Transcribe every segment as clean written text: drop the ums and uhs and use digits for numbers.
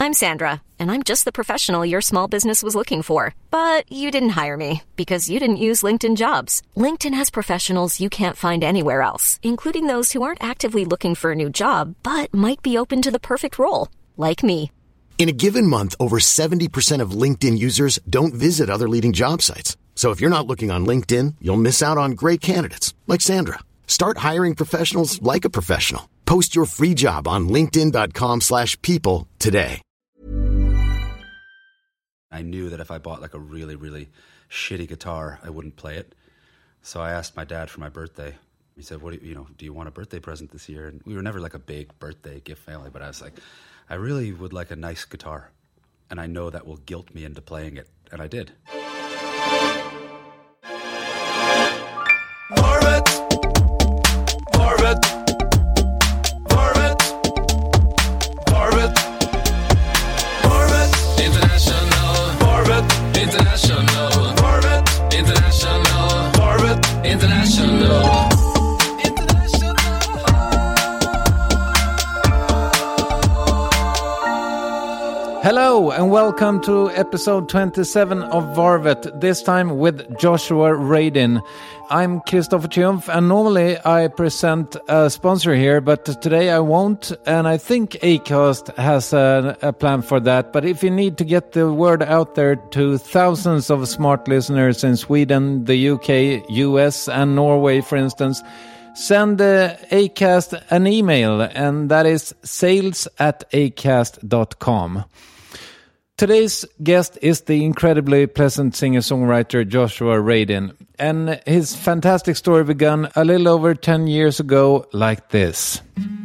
I'm Sandra, and I'm just the professional your small business was looking for. But you didn't hire me because you didn't use LinkedIn Jobs. LinkedIn has professionals you can't find anywhere else, including those who aren't actively looking for a new job, but might be open to the perfect role, like me. In a given month, over 70% of LinkedIn users don't visit other leading job sites. So if you're not looking on LinkedIn, you'll miss out on great candidates like Sandra. Start hiring professionals like a professional. Post your free job on linkedin.com/people today. I knew that if I bought like a really, really shitty guitar, I wouldn't play it. So I asked my dad for my birthday. He said, "What do you want a birthday present this year?" And we were never like a big birthday gift family, but I was like, I really would like a nice guitar, and I know that will guilt me into playing it, and I did. Varvet, Varvet, Varvet, Varvet, Varvet, International, Varvet, International, Varvet, International, Varvet, International. Hello and welcome to episode 27 of Varvet, this time with Joshua Radin. I'm Christopher Triumph and normally I present a sponsor here, but today I won't, and I think Acast has a plan for that. But if you need to get the word out there to thousands of smart listeners in Sweden, the UK, US and Norway, for instance, send Acast an email, and that is sales@acast.com. Today's guest is the incredibly pleasant singer-songwriter Joshua Radin, and his fantastic story began a little over 10 years ago like this.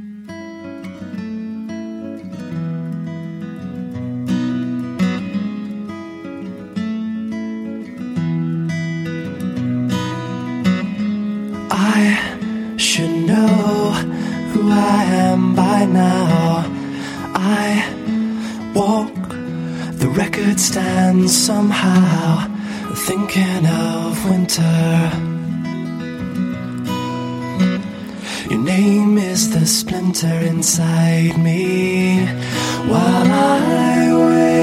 I should know who I am by now. I walk the record stand somehow, thinking of winter. Your name is the splinter inside me while I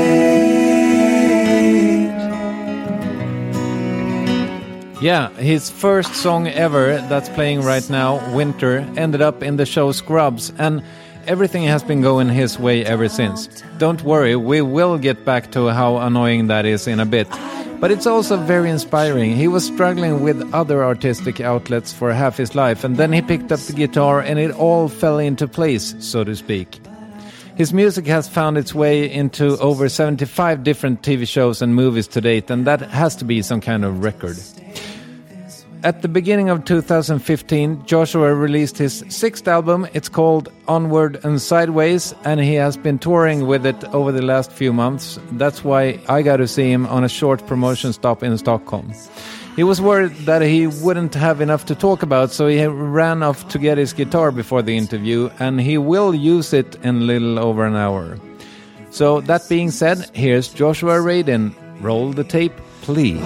wait. Yeah, his first song ever that's playing right now, Winter, ended up in the show Scrubs, and everything has been going his way ever since. Don't worry, we will get back to how annoying that is in a bit. But it's also very inspiring. He was struggling with other artistic outlets for half his life, and then he picked up the guitar and it all fell into place, so to speak. His music has found its way into over 75 different TV shows and movies to date, and that has to be some kind of record. At the beginning of 2015, Joshua released his sixth album. It's called Onward and Sideways, and he has been touring with it over the last few months. That's why I got to see him on a short promotion stop in Stockholm. He was worried that he wouldn't have enough to talk about, so he ran off to get his guitar before the interview, and he will use it in a little over an hour. So that being said, here's Joshua Radin. Roll the tape, please.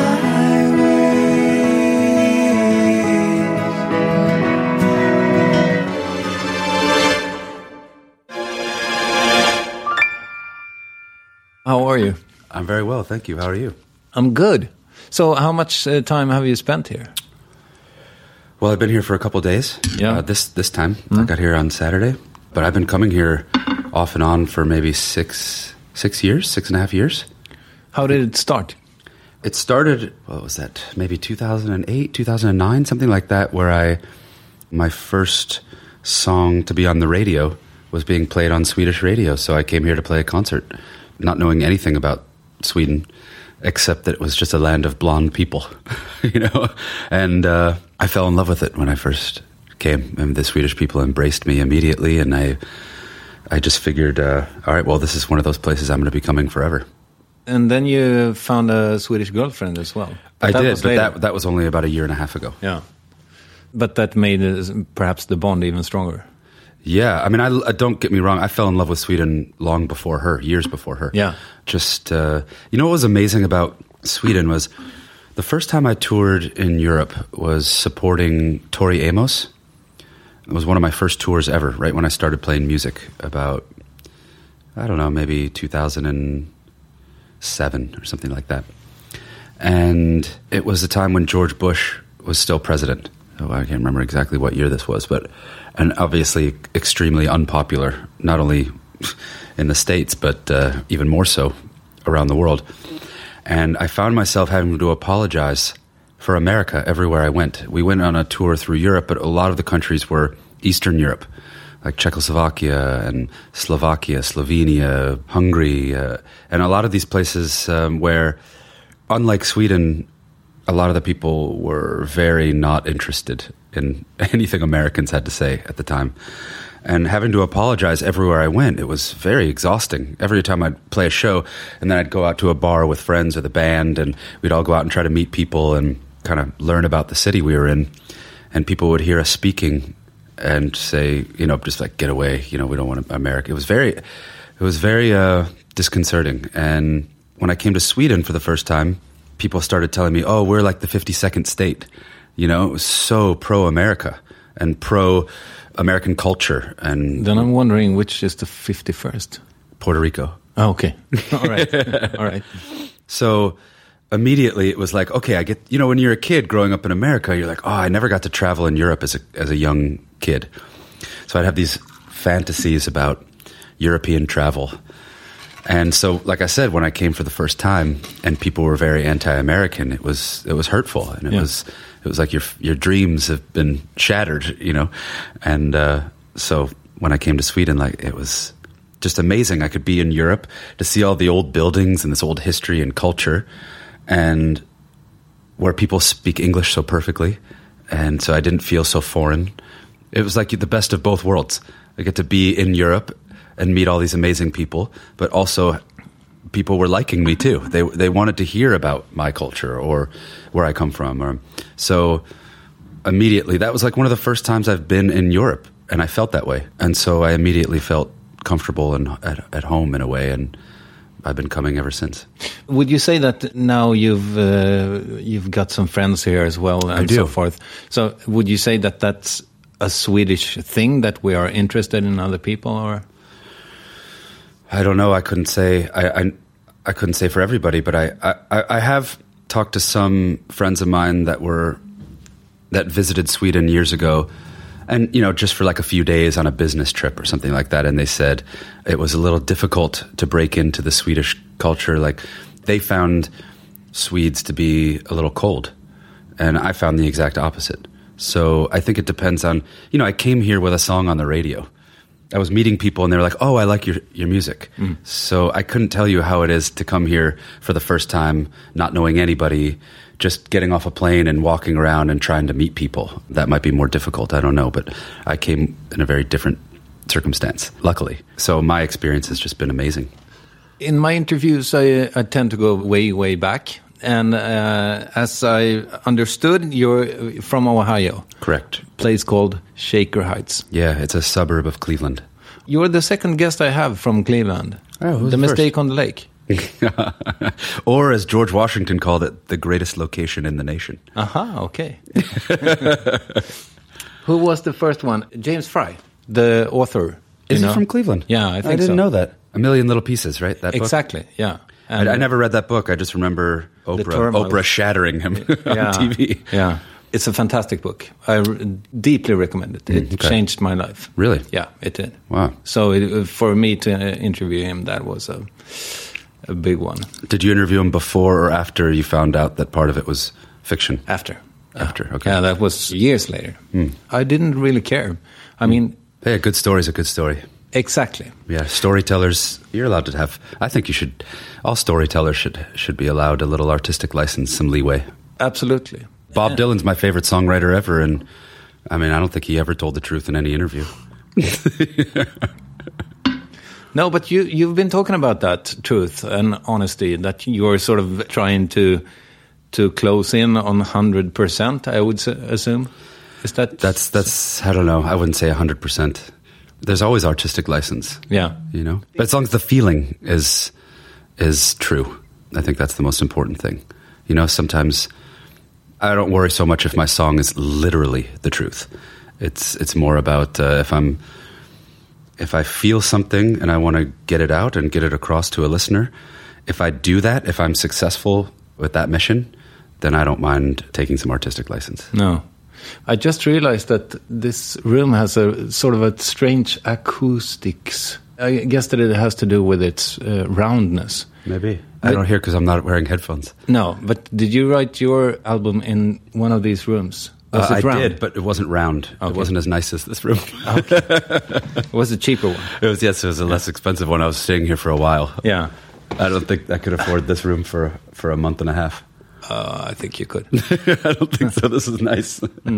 How are you? I'm very well, thank you. How are you? I'm good. So how much time have you spent here? Well, I've been here for a couple of days. Yeah. This time. I got here on Saturday. But I've been coming here off and on for maybe 6.5 years. How did it start? It started, what was that, maybe 2008, 2009, something like that, where my first song to be on the radio was being played on Swedish radio. So I came here to play a concert, not knowing anything about Sweden, except that it was just a land of blonde people, And I fell in love with it when I first came, and the Swedish people embraced me immediately, and I just figured, all right, well, this is one of those places I'm going to be coming forever. And then you found a Swedish girlfriend as well. I did, but that was only about a year and a half ago. Yeah. But that made perhaps the bond even stronger. Yeah, I mean, I don't get me wrong. I fell in love with Sweden long before her, years before her. Yeah. Just, what was amazing about Sweden was the first time I toured in Europe was supporting Tori Amos. It was one of my first tours ever, right when I started playing music about I don't know, maybe 2007 or something like that. And it was a time when George Bush was still president. Oh, I can't remember exactly what year this was, and obviously extremely unpopular, not only in the States, but even more so around the world. And I found myself having to apologize for America everywhere I went. We went on a tour through Europe, but a lot of the countries were Eastern Europe, like Czechoslovakia and Slovakia, Slovenia, Hungary, and a lot of these places where, unlike Sweden, a lot of the people were very not interested in anything Americans had to say at the time. And having to apologize everywhere I went, it was very exhausting. Every time I'd play a show, and then I'd go out to a bar with friends or the band, and we'd all go out and try to meet people and kind of learn about the city we were in. And people would hear us speaking and say, just like, get away, we don't want America. It was very disconcerting. And when I came to Sweden for the first time, people started telling me, oh, we're like the 52nd state. It was so pro-America and pro-American culture. And then I'm wondering, which is the 51st? Puerto Rico. Oh, okay. All right. All right. So immediately it was like, okay, I get, when you're a kid growing up in America, you're like, oh, I never got to travel in Europe as a young kid. So I'd have these fantasies about European travel. And so, like I said, when I came for the first time and people were very anti-American, it was hurtful. And it was like your dreams have been shattered, And so when I came to Sweden, like, it was just amazing. I could be in Europe to see all the old buildings and this old history and culture, and where people speak English so perfectly. And so I didn't feel so foreign. It was like the best of both worlds. I get to be in Europe and meet all these amazing people, but also people were liking me too. They wanted to hear about my culture or where I come from. So immediately, that was like one of the first times I've been in Europe, and I felt that way. And so I immediately felt comfortable and at home in a way, and I've been coming ever since. Would you say that now you've got some friends here as well and so forth? So would you say that that's a Swedish thing, that we are interested in other people, or? I don't know. I couldn't say. I couldn't say for everybody, but I have talked to some friends of mine that visited Sweden years ago, and just for like a few days on a business trip or something like that, and they said it was a little difficult to break into the Swedish culture. Like, they found Swedes to be a little cold, and I found the exact opposite. So I think it depends on, I came here with a song on the radio. I was meeting people and they were like, oh, I like your music. Mm. So I couldn't tell you how it is to come here for the first time, not knowing anybody, just getting off a plane and walking around and trying to meet people. That might be more difficult, I don't know, but I came in a very different circumstance, luckily. So my experience has just been amazing. In my interviews, I tend to go way, way back. And as I understood, you're from Ohio. Correct. Place called Shaker Heights. Yeah, it's a suburb of Cleveland. You're the second guest I have from Cleveland. Oh, who's the Mistake on the Lake. Or, as George Washington called it, the greatest location in the nation. Aha, okay. Who was the first one? James Fry, the author. Is he from Cleveland? Yeah, I think so. I didn't know that. A Million Little Pieces, right? That book? Exactly, yeah. I never read that book. I just remember Oprah shattering him on TV. Yeah, it's a fantastic book. I deeply recommend it. It changed my life. Really? Yeah, it did. Wow. So for me to interview him, that was a big one. Did you interview him before or after you found out that part of it was fiction? After. After, okay. Yeah, that was years later. I didn't really care. I mean... Hey, a good story is a good story. Exactly. Yeah, storytellers, you're allowed to have... I think all storytellers should be allowed a little artistic license, some leeway. Absolutely. Bob Dylan's my favorite songwriter ever, and I mean, I don't think he ever told the truth in any interview. No, but you've been talking about that truth and honesty, that you're sort of trying to close in on 100%, I would assume. Is that... That's I don't know, I wouldn't say 100%. There's always artistic license. Yeah. But as long as the feeling is true, I think that's the most important thing. Sometimes I don't worry so much if my song is literally the truth. It's more about if If I feel something and I want to get it out and get it across to a listener, if I do that, if I'm successful with that mission, then I don't mind taking some artistic license. No. I just realized that this room has a sort of a strange acoustics. I guess that it has to do with its roundness. Maybe. I don't hear because I'm not wearing headphones. No, but did you write your album in one of these rooms? Was it round? I did, but it wasn't round. Okay. It wasn't as nice as this room. Okay. Was a cheaper one? It was a less expensive one. I was staying here for a while. Yeah. I don't think I could afford this room for a month and a half. I think you could. I don't think so. This is nice.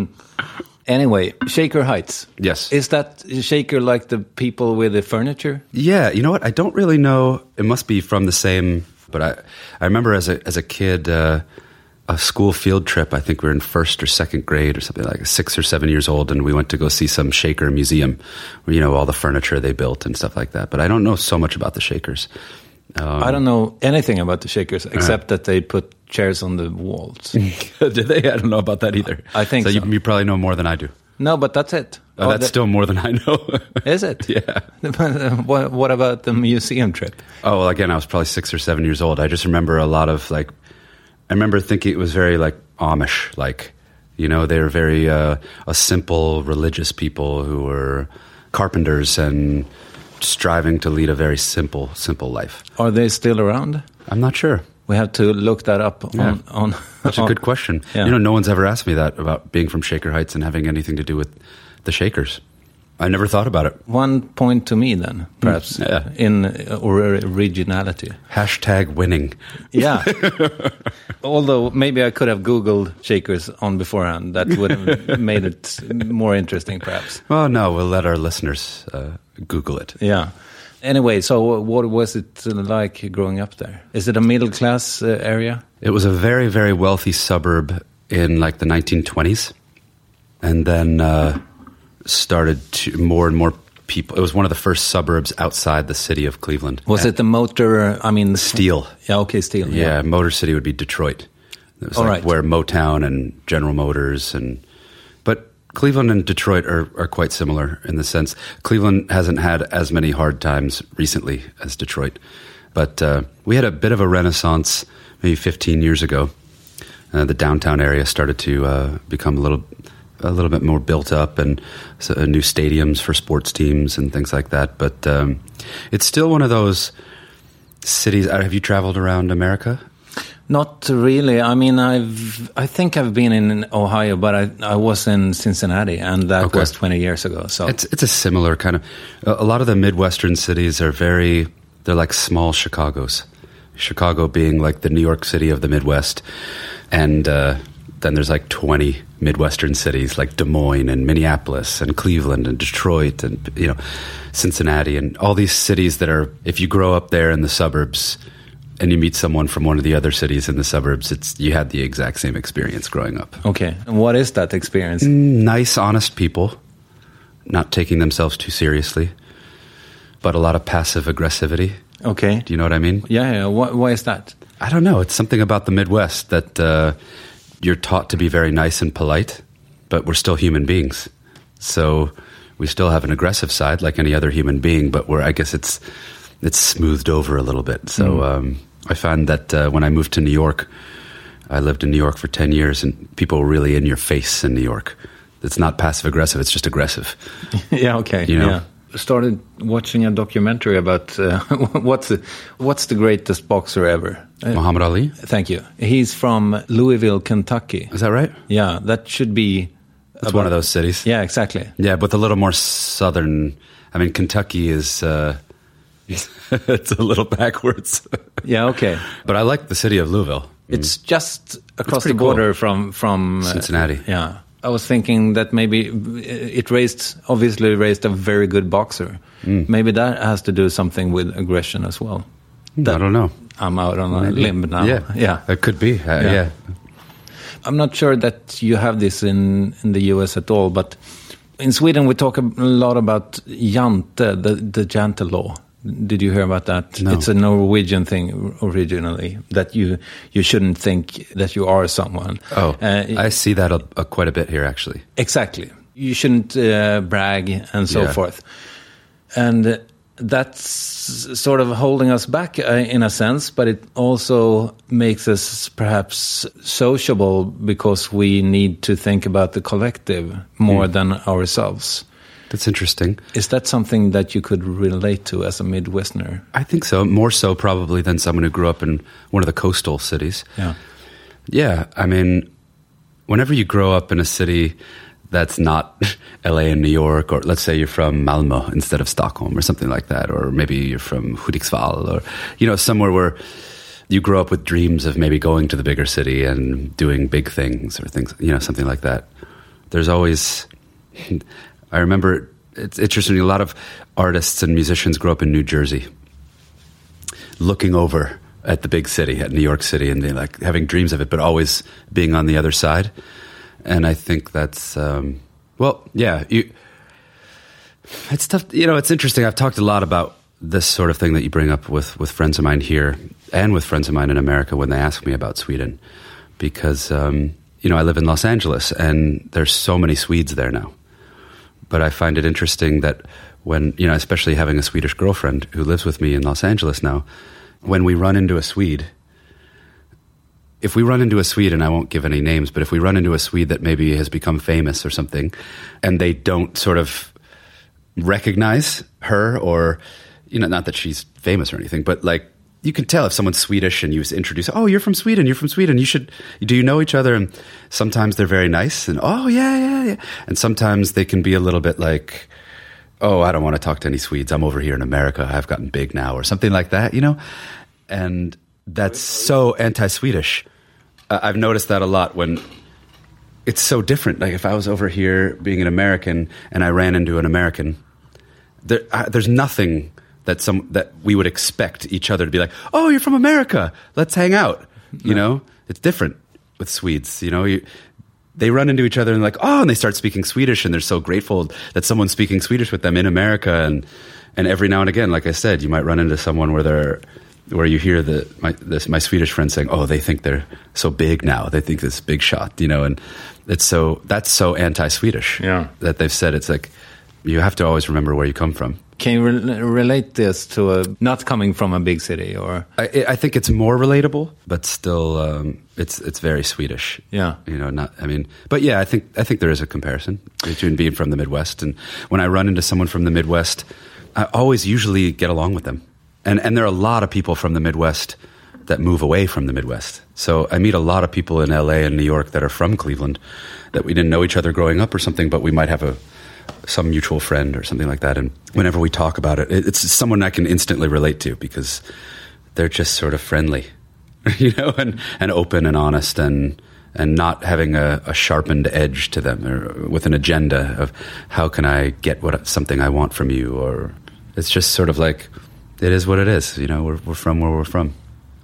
Anyway, Shaker Heights. Yes. Is that Shaker like the people with the furniture? Yeah, you know what? I don't really know. It must be from the same. But I remember as a kid, a school field trip. I think we were in first or second grade or something, like 6 or 7 years old, and we went to go see some Shaker museum, where, you know, all the furniture they built and stuff like that. But I don't know so much about the Shakers. I don't know anything about the Shakers except that they put chairs on the walls. Did they? I don't know about that either. I think so. You probably know more than I do. No, but that's it. Oh, that's still more than I know. Is it? Yeah. What about the museum trip? Oh, well, again, I was probably 6 or 7 years old. I just remember a lot of, like, I remember thinking it was very, like, Amish, like, you know, they were very a simple religious people who were carpenters and striving to lead a very simple life. Are they still around? I'm not sure. We have to look that up on That's a good question. Yeah. You know, no one's ever asked me that about being from Shaker Heights and having anything to do with the Shakers. I never thought about it. 1 point to me then, perhaps, Yeah. in originality. Hashtag winning. Yeah. Although maybe I could have Googled Shakers on beforehand. That would have made it more interesting, perhaps. Well, no, we'll let our listeners Google it. Yeah. Anyway, so what was it like growing up there? Is it a middle-class area? It was a very, very wealthy suburb in like the 1920s. And then started to more and more people. It was one of the first suburbs outside the city of Cleveland. Was it the motor, Steel. Yeah, okay, Steel. Yeah, Motor City would be Detroit. It was like where Motown and General Motors but Cleveland and Detroit are quite similar in the sense Cleveland hasn't had as many hard times recently as Detroit. But we had a bit of a renaissance maybe 15 years ago. The downtown area started to become a little bit more built up, and new stadiums for sports teams and things like that. But it's still one of those cities. Have you traveled around America? Not really. I mean, I think I've been in Ohio, but I was in Cincinnati, and that was 20 years ago. So it's a similar kind of. A lot of the Midwestern cities they're like small Chicagos. Chicago being like the New York City of the Midwest, and then there's like 20 Midwestern cities like Des Moines and Minneapolis and Cleveland and Detroit and, you know, Cincinnati and all these cities that are, if you grow up there in the suburbs and you meet someone from one of the other cities in the suburbs, you had the exact same experience growing up. Okay. And what is that experience? Nice, honest people, not taking themselves too seriously, but a lot of passive aggressivity. Okay. Do you know what I mean? Yeah. Why is that? I don't know. It's something about the Midwest that you're taught to be very nice and polite, but we're still human beings. So we still have an aggressive side like any other human being, but I guess it's smoothed over a little bit. So I found that when I moved to New York, I lived in New York for 10 years, and people were really in your face in New York. It's not passive aggressive, it's just aggressive. Yeah, okay. You know? Yeah. Started watching a documentary about what's the greatest boxer ever. Muhammad Ali? Thank you. He's from Louisville, Kentucky. Is that right? Yeah, that should be... It's one of those cities. Yeah, exactly. Yeah, but a little more southern. I mean, Kentucky is... it's a little backwards. Yeah, okay. But I like the city of Louisville. It's just across the border cool. from Cincinnati. Yeah. I was thinking that maybe it obviously raised a very good boxer. Maybe that has to do something with aggression as well. I don't know. I'm out on a limb now. Yeah. It could be. Yeah. I'm not sure that you have this in the US at all, but in Sweden we talk a lot about jante, the jante law. Did you hear about that? No. It's a Norwegian thing originally, that you shouldn't think that you are someone. Oh, I see that quite a bit here, actually. Exactly. You shouldn't brag and so forth. And that's sort of holding us back in a sense, but it also makes us perhaps sociable because we need to think about the collective more than ourselves. That's interesting. Is that something that you could relate to as a Midwesterner? I think so. More so probably than someone who grew up in one of the coastal cities. Yeah. Yeah. I mean, whenever you grow up in a city that's not LA and New York, or let's say you're from Malmö instead of Stockholm or something like that, or maybe you're from Hudiksvall, or, you know, somewhere where you grow up with dreams of maybe going to the bigger city and doing big things or things, you know, something like that. There's always, I remember, it's interesting, a lot of artists and musicians grow up in New Jersey, looking over at the big city, at New York City, and they like having dreams of it, but always being on the other side. And I think that's, well, yeah, it's tough. You know, it's interesting. I've talked a lot about this sort of thing that you bring up with friends of mine here and with friends of mine in America when they ask me about Sweden. Because, you know, I live in Los Angeles and there's so many Swedes there now. But I find it interesting that when, you know, especially having a Swedish girlfriend who lives with me in Los Angeles now, when we run into a Swede, if we run into a Swede, and I won't give any names, but if we run into a Swede that maybe has become famous or something, and they don't sort of recognize her, or, you know, not that she's famous or anything, but like, you can tell if someone's Swedish and you introduce, oh, you're from Sweden, do you know each other? And sometimes they're very nice and, oh, yeah. And sometimes they can be a little bit like, oh, I don't want to talk to any Swedes. I'm over here in America. I've gotten big now, or something like that, you know? And that's so anti-Swedish. I've noticed that a lot when it's so different. Like if I was over here being an American and I ran into an American, there's nothing that we would expect each other to be like, oh, you're from America, let's hang out. You know, it's different with Swedes. You know, they run into each other and like, oh, and they start speaking Swedish, and they're so grateful that someone's speaking Swedish with them in America. And every now and again, like I said, you might run into someone where you hear my Swedish friend saying, oh, they think they're so big now. They think this big shot, you know, and that's so anti-Swedish that they've said it's like, you have to always remember where you come from. Can you relate this to not coming from a big city, or? I think it's more relatable, but still, it's very Swedish. Yeah, you know, but yeah, I think there is a comparison between being from the Midwest, and when I run into someone from the Midwest, I always usually get along with them. And there are a lot of people from the Midwest that move away from the Midwest. So I meet a lot of people in LA and New York that are from Cleveland that we didn't know each other growing up or something, but we might have some mutual friend or something like that. And whenever we talk about it, it's someone I can instantly relate to because they're just sort of friendly, you know, and open and honest and not having a sharpened edge to them or with an agenda of how can I get something I want from you, or it's just sort of like, it is what it is. You know, we're from where we're from.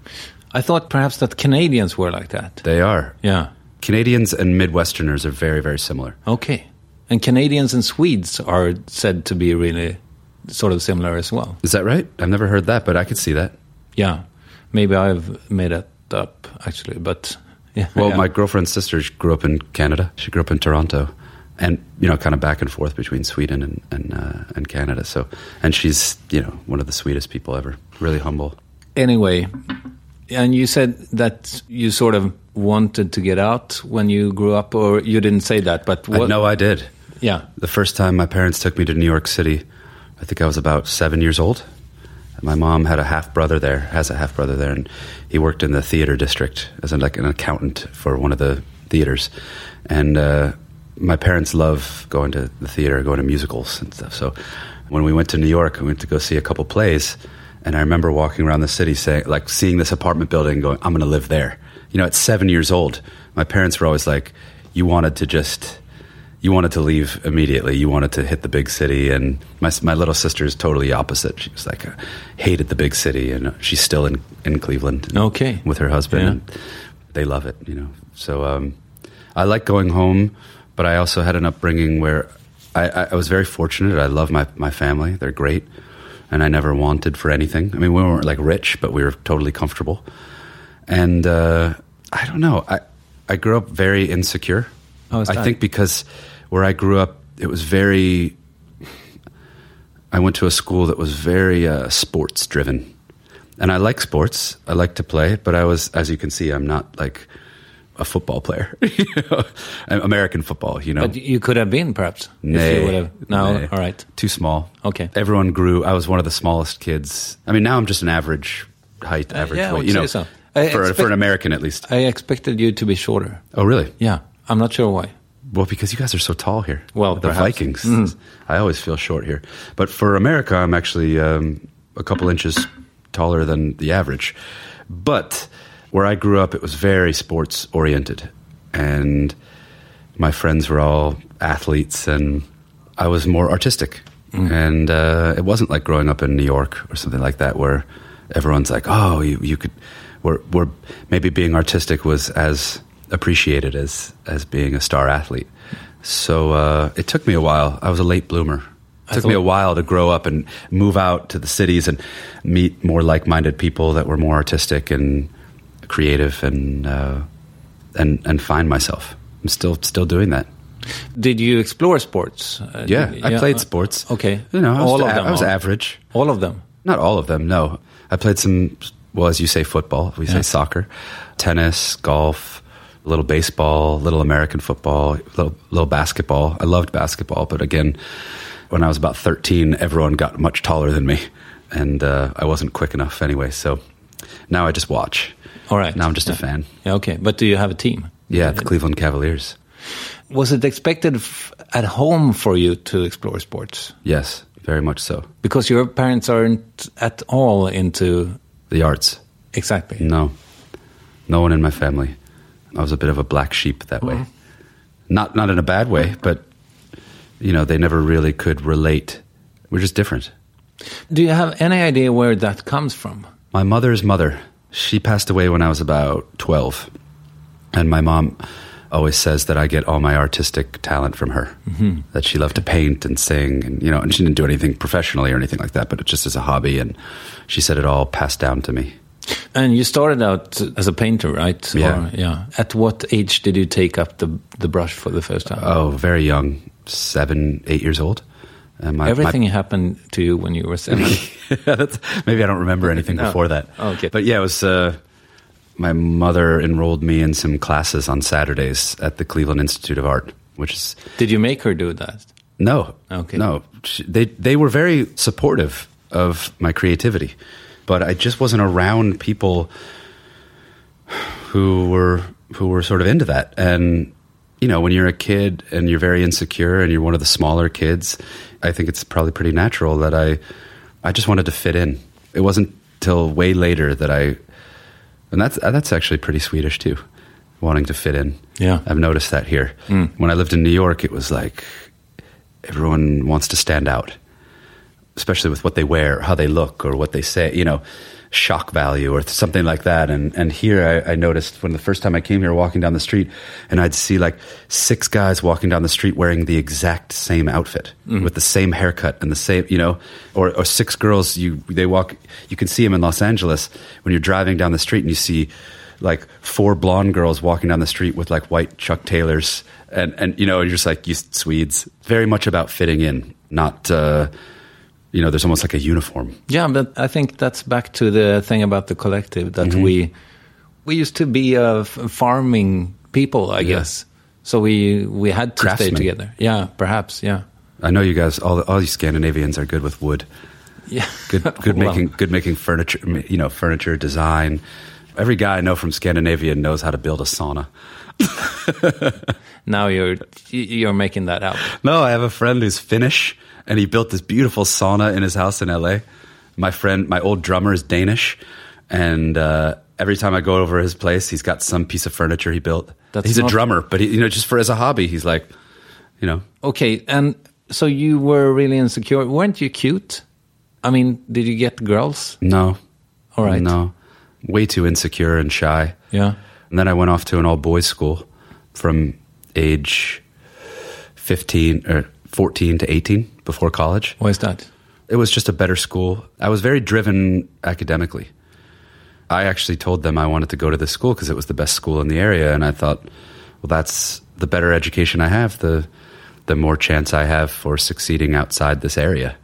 I thought perhaps that Canadians were like that. They are. Yeah. Canadians and Midwesterners are very, very similar. Okay. And Canadians and Swedes are said to be really sort of similar as well. Is that right? I've never heard that, but I could see that. Yeah. Maybe I've made it up, actually. But, yeah. Well, my girlfriend's sister grew up in Canada. She grew up in Toronto. And, you know, kind of back and forth between Sweden and Canada. So, and she's, you know, one of the sweetest people ever. Really humble. Anyway, and you said that you sort of wanted to get out when you grew up, or you didn't say that, but what? No, I did. Yeah. The first time my parents took me to New York City, I think I was about 7 years old. My mom has a half-brother there, and he worked in the theater district as an accountant for one of the theaters. And, my parents love going to the theater, going to musicals and stuff. So when we went to New York, we went to go see a couple plays. And I remember walking around the city seeing this apartment building and going, I'm going to live there. You know, at 7 years old, my parents were always like, you wanted to leave immediately. You wanted to hit the big city. And my little sister is totally opposite. She was like, hated the big city. And she's still in Cleveland. Okay. With her husband. Yeah. And they love it, you know. So I like going home. But I also had an upbringing where I was very fortunate. I love my family. They're great. And I never wanted for anything. I mean, we weren't like rich, but we were totally comfortable. And I don't know. I grew up very insecure. Oh, I think because where I grew up, it was very... I went to a school that was very sports driven. And I like sports. I like to play, but I was, as you can see, I'm not like a football player. American football, you know. But you could have been, perhaps. Nay. If you would have. No, Nay. all right. Too small. Okay. Everyone grew. I was one of the smallest kids. I mean, now I'm just an average height, average yeah, I weight. would You know, say so. for an American at least. I expected you to be shorter. Oh, really? Yeah, I'm not sure why. Well, because you guys are so tall here. Well, the perhaps. Vikings. I always feel short here. But for America, I'm actually a couple inches taller than the average. But where I grew up, it was very sports oriented. And my friends were all athletes, and I was more artistic. And it wasn't like growing up in New York or something like that, where everyone's like, oh, you could, where maybe being artistic was as appreciated as being a star athlete. So it took me a while. I was a late bloomer. It took me a while to grow up and move out to the cities and meet more like-minded people that were more artistic and creative and find myself. I'm still doing that. Did you explore sports? Yeah, I played sports. Okay. You know, All of them, I was or- average. All of them? Not all of them, no. I played some, well, as you say, football. We say soccer, tennis, golf, a little baseball, a little American football, a little basketball. I loved basketball, but again, when I was about 13, everyone got much taller than me, and I wasn't quick enough anyway, so now I just watch. All right. Now I'm just a fan. Yeah, okay. But do you have a team? Yeah, the Cleveland Cavaliers. Was it expected at home for you to explore sports? Yes, very much so. Because your parents aren't at all into... The arts. Exactly. No. No one in my family. I was a bit of a black sheep that way. Not in a bad way, but, you know, they never really could relate. We're just different. Do you have any idea where that comes from? My mother's mother, she passed away when I was about 12. And my mom always says that I get all my artistic talent from her. That she loved to paint and sing, and, you know, and she didn't do anything professionally or anything like that, but just as a hobby. And she said it all passed down to me. And you started out as a painter, right? Yeah. Or, yeah. At what age did you take up the brush for the first time? Oh, very young, 7, 8 years old. And Everything happened to you when you were 7. Maybe I don't remember anything before that. Oh, okay. But yeah, it was... my mother enrolled me in some classes on Saturdays at the Cleveland Institute of Art, which is... Did you make her do that? No. Okay. No. They were very supportive of my creativity, but I just wasn't around people who were sort of into that. And, you know, when you're a kid and you're very insecure and you're one of the smaller kids, I think it's probably pretty natural that I just wanted to fit in. It wasn't till way later that and that's actually pretty Swedish too, wanting to fit in. Yeah. I've noticed that here. When I lived in New York, it was like everyone wants to stand out, especially with what they wear, how they look, or what they say, you know, shock value or something like that. And here I noticed when the first time I came here, walking down the street, and I'd see like 6 guys walking down the street wearing the exact same outfit with the same haircut and the same, you know, or 6 girls, you can see them in Los Angeles when you're driving down the street and you see like 4 blonde girls walking down the street with like white Chuck Taylors, and you know, you're just like, you Swedes, very much about fitting in, not, you know, there's almost like a uniform. Yeah, but I think that's back to the thing about the collective, that we used to be farming people, I guess. So we had to Craftsmen. stay together. Yeah, perhaps, yeah. I know you guys, all you Scandinavians are good with wood. Yeah. Good making furniture, you know, furniture design. Every guy I know from Scandinavia knows how to build a sauna. Now you're making that out. No, I have a friend who's Finnish, and he built this beautiful sauna in his house in LA. My old drummer is Danish, and every time I go over his place, he's got some piece of furniture he built. He's a drummer, but he, you know, just as a hobby, he's like, you know. Okay, and so you were really insecure. Weren't you cute? I mean, did you get girls? No. All right. No. Way too insecure and shy. Yeah. And then I went off to an all-boys school from age 14 to 18 before college. Why is that? It was just a better school. I was very driven academically. I actually told them I wanted to go to this school because it was the best school in the area, and I thought, well, that's the better education I have, the more chance I have for succeeding outside this area.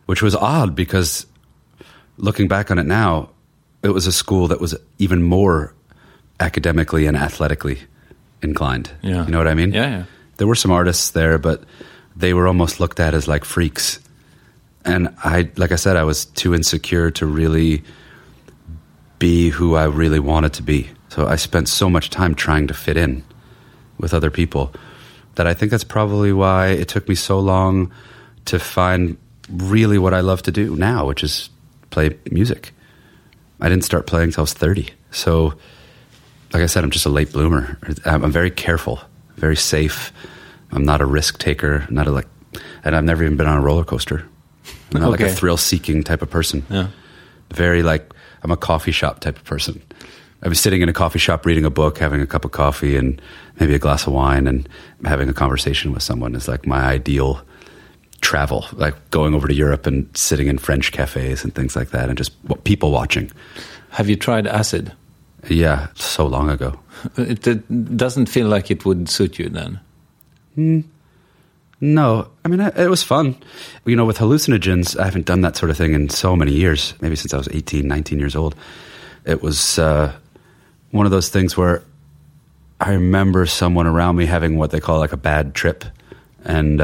which was odd because looking back on it now, it was a school that was even more academically and athletically inclined. Yeah. You know what I mean? Yeah. There were some artists there, but they were almost looked at as like freaks. And like I said, I was too insecure to really be who I really wanted to be. So I spent so much time trying to fit in with other people that I think that's probably why it took me so long to find really what I love to do now, which is play music. I didn't start playing until I was 30. So, like I said, I'm just a late bloomer. I'm very careful, very safe. I'm not a risk taker, and I've never even been on a roller coaster. I'm not like a thrill-seeking type of person. Yeah. I'm a coffee shop type of person. I was sitting in a coffee shop reading a book, having a cup of coffee and maybe a glass of wine, and having a conversation with someone is like my ideal travel, like going over to Europe and sitting in French cafes and things like that and just people watching. Have you tried acid? Yeah, so long ago. It doesn't feel like it would suit you then? No, I mean, it was fun. You know, with hallucinogens, I haven't done that sort of thing in so many years, maybe since I was 18, 19 years old. It was one of those things where I remember someone around me having what they call like a bad trip. And,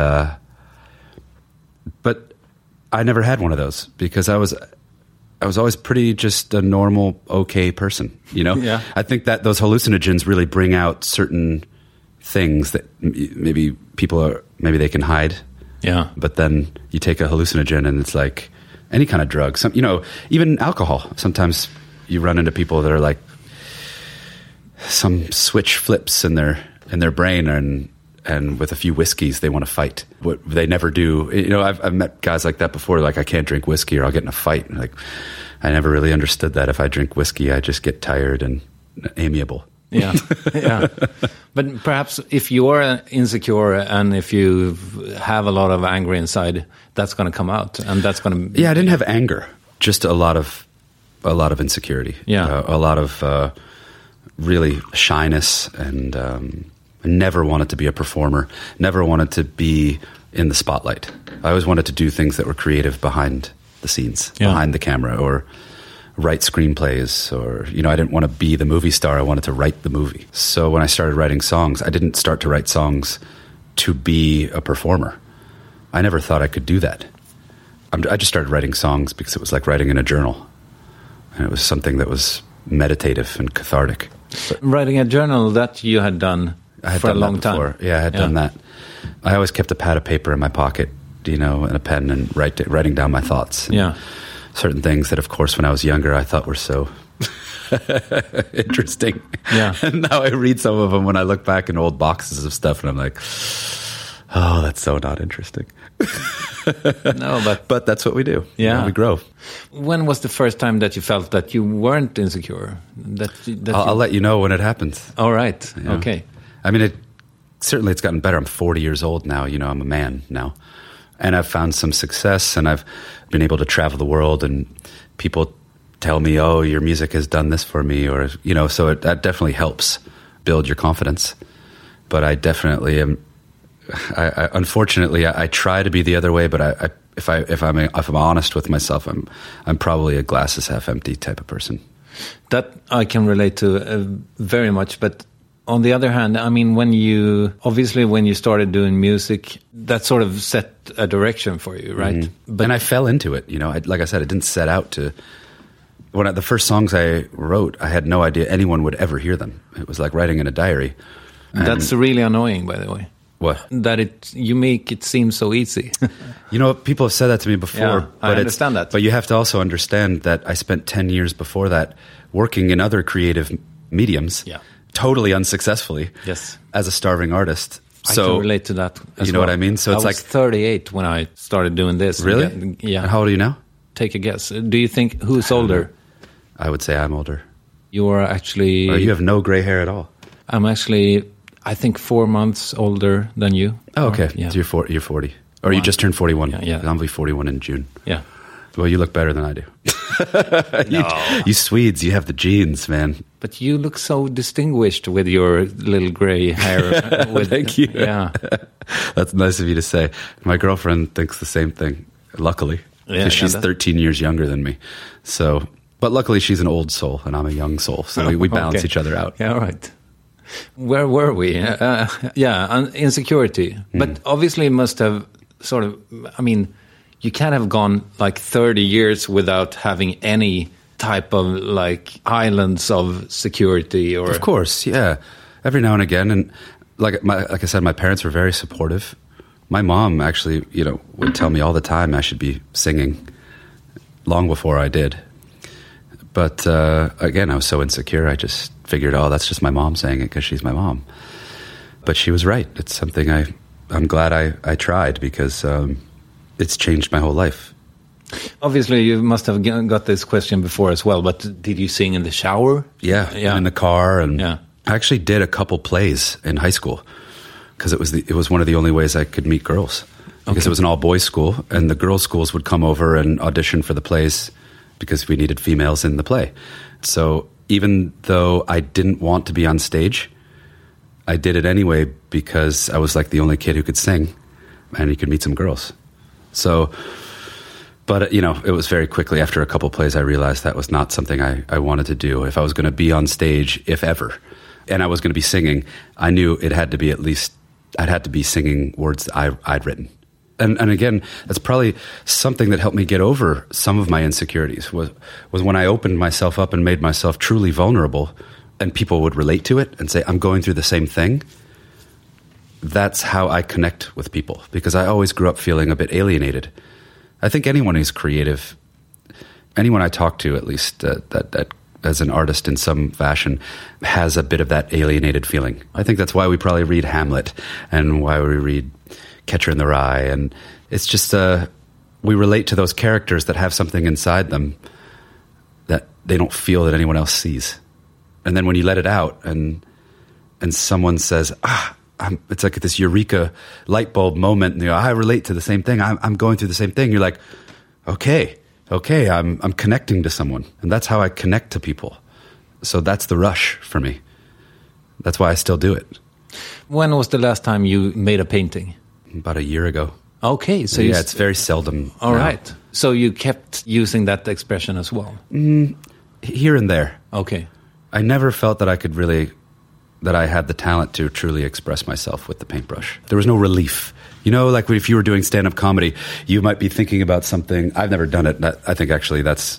but I never had one of those because I was always pretty just a normal, okay person, you know? Yeah. I think that those hallucinogens really bring out certain things that maybe they can hide. Yeah. But then you take a hallucinogen and it's like any kind of drug. Even alcohol. Sometimes you run into people that are like some switch flips in their brain and with a few whiskeys they want to fight. What they never do. You know, I've met guys like that before, like I can't drink whiskey or I'll get in a fight. And like I never really understood that. If I drink whiskey, I just get tired and amiable. Yeah, yeah. But perhaps if you're insecure and if you have a lot of anger inside, that's going to come out, and that's going to. Yeah, I didn't have anger, just a lot of insecurity. Yeah, a lot of really shyness, and I never wanted to be a performer. Never wanted to be in the spotlight. I always wanted to do things that were creative behind the scenes, behind the camera, or write screenplays, or, you know, I didn't want to be the movie star. I wanted to write the movie. So when I started writing songs, I didn't start to write songs to be a performer. I never thought I could do that. I just started writing songs because it was like writing in a journal. And it was something that was meditative and cathartic. Writing a journal, that you had done for a long time. Yeah, I had done that. I always kept a pad of paper in my pocket, you know, and a pen, and writing down my thoughts. Yeah. Certain things that, of course, when I was younger, I thought were so interesting. Yeah. And now I read some of them when I look back in old boxes of stuff, and I'm like, oh, that's so not interesting. No, but that's what we do. Yeah. You know, we grow. When was the first time that you felt that you weren't insecure? I'll let you know when it happens. All right. Yeah. Okay. I mean, it's gotten better. I'm 40 years old now. You know, I'm a man now. And I've found some success, and I've been able to travel the world, and people tell me, oh, your music has done this for me, or, you know, so that definitely helps build your confidence. But I definitely am, unfortunately, I try to be the other way, but if I'm honest with myself, I'm probably a glasses half empty type of person. That I can relate to very much, but on the other hand, I mean, when you started doing music, that sort of set a direction for you, right? Mm-hmm. And I fell into it, you know. Like I said, I didn't set out to. The first songs I wrote, I had no idea anyone would ever hear them. It was like writing in a diary. That's really annoying, by the way. What? That you make it seem so easy. You know, people have said that to me before. Yeah, but I understand that. But you have to also understand that I spent 10 years before that working in other creative mediums. Yeah. Totally unsuccessfully. Yes. As a starving artist. I can relate to that as you know well. what I mean? So it's I was 38 when I started doing this. Really? Yeah. And how old are you now? Take a guess. Do you think who's older? I would say I'm older. You are actually... Or you have no gray hair at all. I'm actually, I think, 4 months older than you. Oh, okay. Yeah. So you're 40. Or you just turned 41. Yeah. I'll be 41 in June. Yeah. Well, you look better than I do. You Swedes, you have the genes, man. But you look so distinguished with your little gray hair. Thank you. Yeah. That's nice of you to say. My girlfriend thinks the same thing, luckily. Yeah, 'cause she's that- 13 years younger than me. So, but luckily she's an old soul and I'm a young soul. So we balance Okay. each other out. Yeah, all right. Where were we? Insecurity. But obviously it must have sort of, I mean, you can't have gone like 30 years without having any type of like islands of security or... Of course, yeah. Every now and again. And like I said, my parents were very supportive. My mom actually, would tell me all the time I should be singing long before I did. But again, I was so insecure, I just figured, that's just my mom saying it because she's my mom. But she was right. It's something I'm glad I tried because it's changed my whole life. Obviously, you must have got this question before as well, but did you sing in the shower? Yeah. In the car. And Yeah. I actually did a couple plays in high school because it was one of the only ways I could meet girls. Because it was an all-boys school, and the girls' schools would come over and audition for the plays because we needed females in the play. So even though I didn't want to be on stage, I did it anyway because I was like the only kid who could sing, and you could meet some girls. So, but it was very quickly after a couple plays I realized that was not something I wanted to do. If I was going to be on stage, if ever, and I was going to be singing, I knew it had to be I'd had to be singing words that I'd written. And again, that's probably something that helped me get over some of my insecurities was when I opened myself up and made myself truly vulnerable and people would relate to it and say, I'm going through the same thing. That's how I connect with people because I always grew up feeling a bit alienated. I think anyone who's creative, anyone I talk to at least that as an artist in some fashion has a bit of that alienated feeling. I think that's why we probably read Hamlet and why we read Catcher in the Rye, and it's just we relate to those characters that have something inside them that they don't feel that anyone else sees, and then when you let it out and someone says, it's like this eureka light bulb moment, and I relate to the same thing. I'm going through the same thing. You're like, okay, I'm connecting to someone, and that's how I connect to people. So that's the rush for me. That's why I still do it. When was the last time you made a painting? About a year ago. Okay, so it's very seldom. All now. right. So you kept using that expression as well? Here and there. Okay. I never felt that that I had the talent to truly express myself with the paintbrush. There was no relief. Like if you were doing stand-up comedy, you might be thinking about something. I've never done it. I think actually that's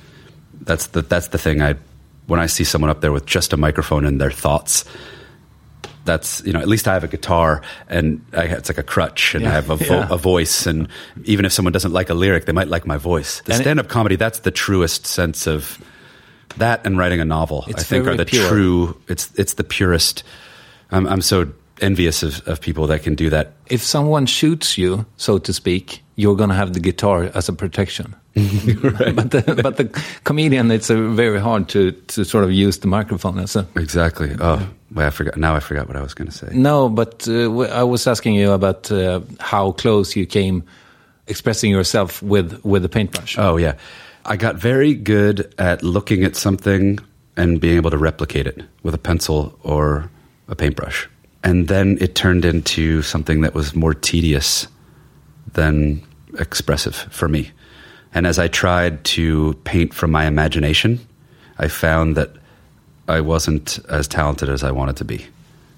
the thing. When I see someone up there with just a microphone and their thoughts, that's, at least I have a guitar and it's like a crutch and I have a voice. And even if someone doesn't like a lyric, they might like my voice. The stand-up comedy, that's the truest sense of that, and writing a novel, I think, are the pure. true, it's the purest. I'm so envious of people that can do that. If someone shoots you, so to speak, you're going to have the guitar as a protection. Right. But the comedian, it's very hard to sort of use the microphone as a... Exactly. Oh, well, I forgot what I was going to say. No, but I was asking you about how close you came expressing yourself with the paintbrush. Oh, yeah. I got very good at looking at something and being able to replicate it with a pencil or a paintbrush. And then it turned into something that was more tedious than expressive for me. And as I tried to paint from my imagination, I found that I wasn't as talented as I wanted to be.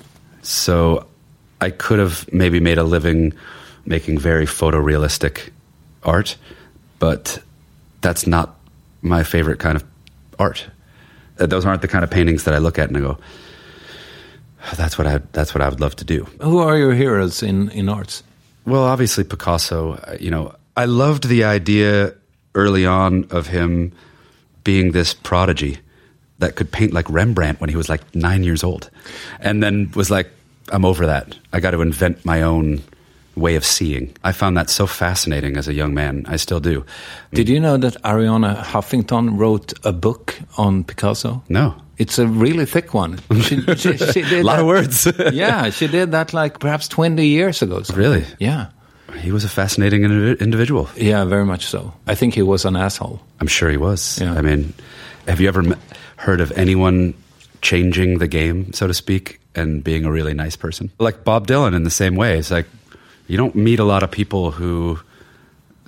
So I could have maybe made a living making very photorealistic art, but that's not my favorite kind of art. Those aren't the kind of paintings that I look at and I go, that's what I would love to do. Who are your heroes in arts? Well, obviously Picasso. I loved the idea early on of him being this prodigy that could paint like Rembrandt when he was like 9 years old, and then was like, I'm over that. I got to invent my own way of seeing. I found that so fascinating as a young man. I still do. Did you know that Ariana Huffington wrote a book on Picasso? No. It's a really thick one. She did a lot of words. Yeah, she did that like perhaps 20 years ago. So. Really? Yeah. He was a fascinating individual. Yeah, very much so. I think he was an asshole. I'm sure he was. Yeah. I mean, have you ever heard of anyone changing the game, so to speak, and being a really nice person? Like Bob Dylan in the same way. It's like, you don't meet a lot of people who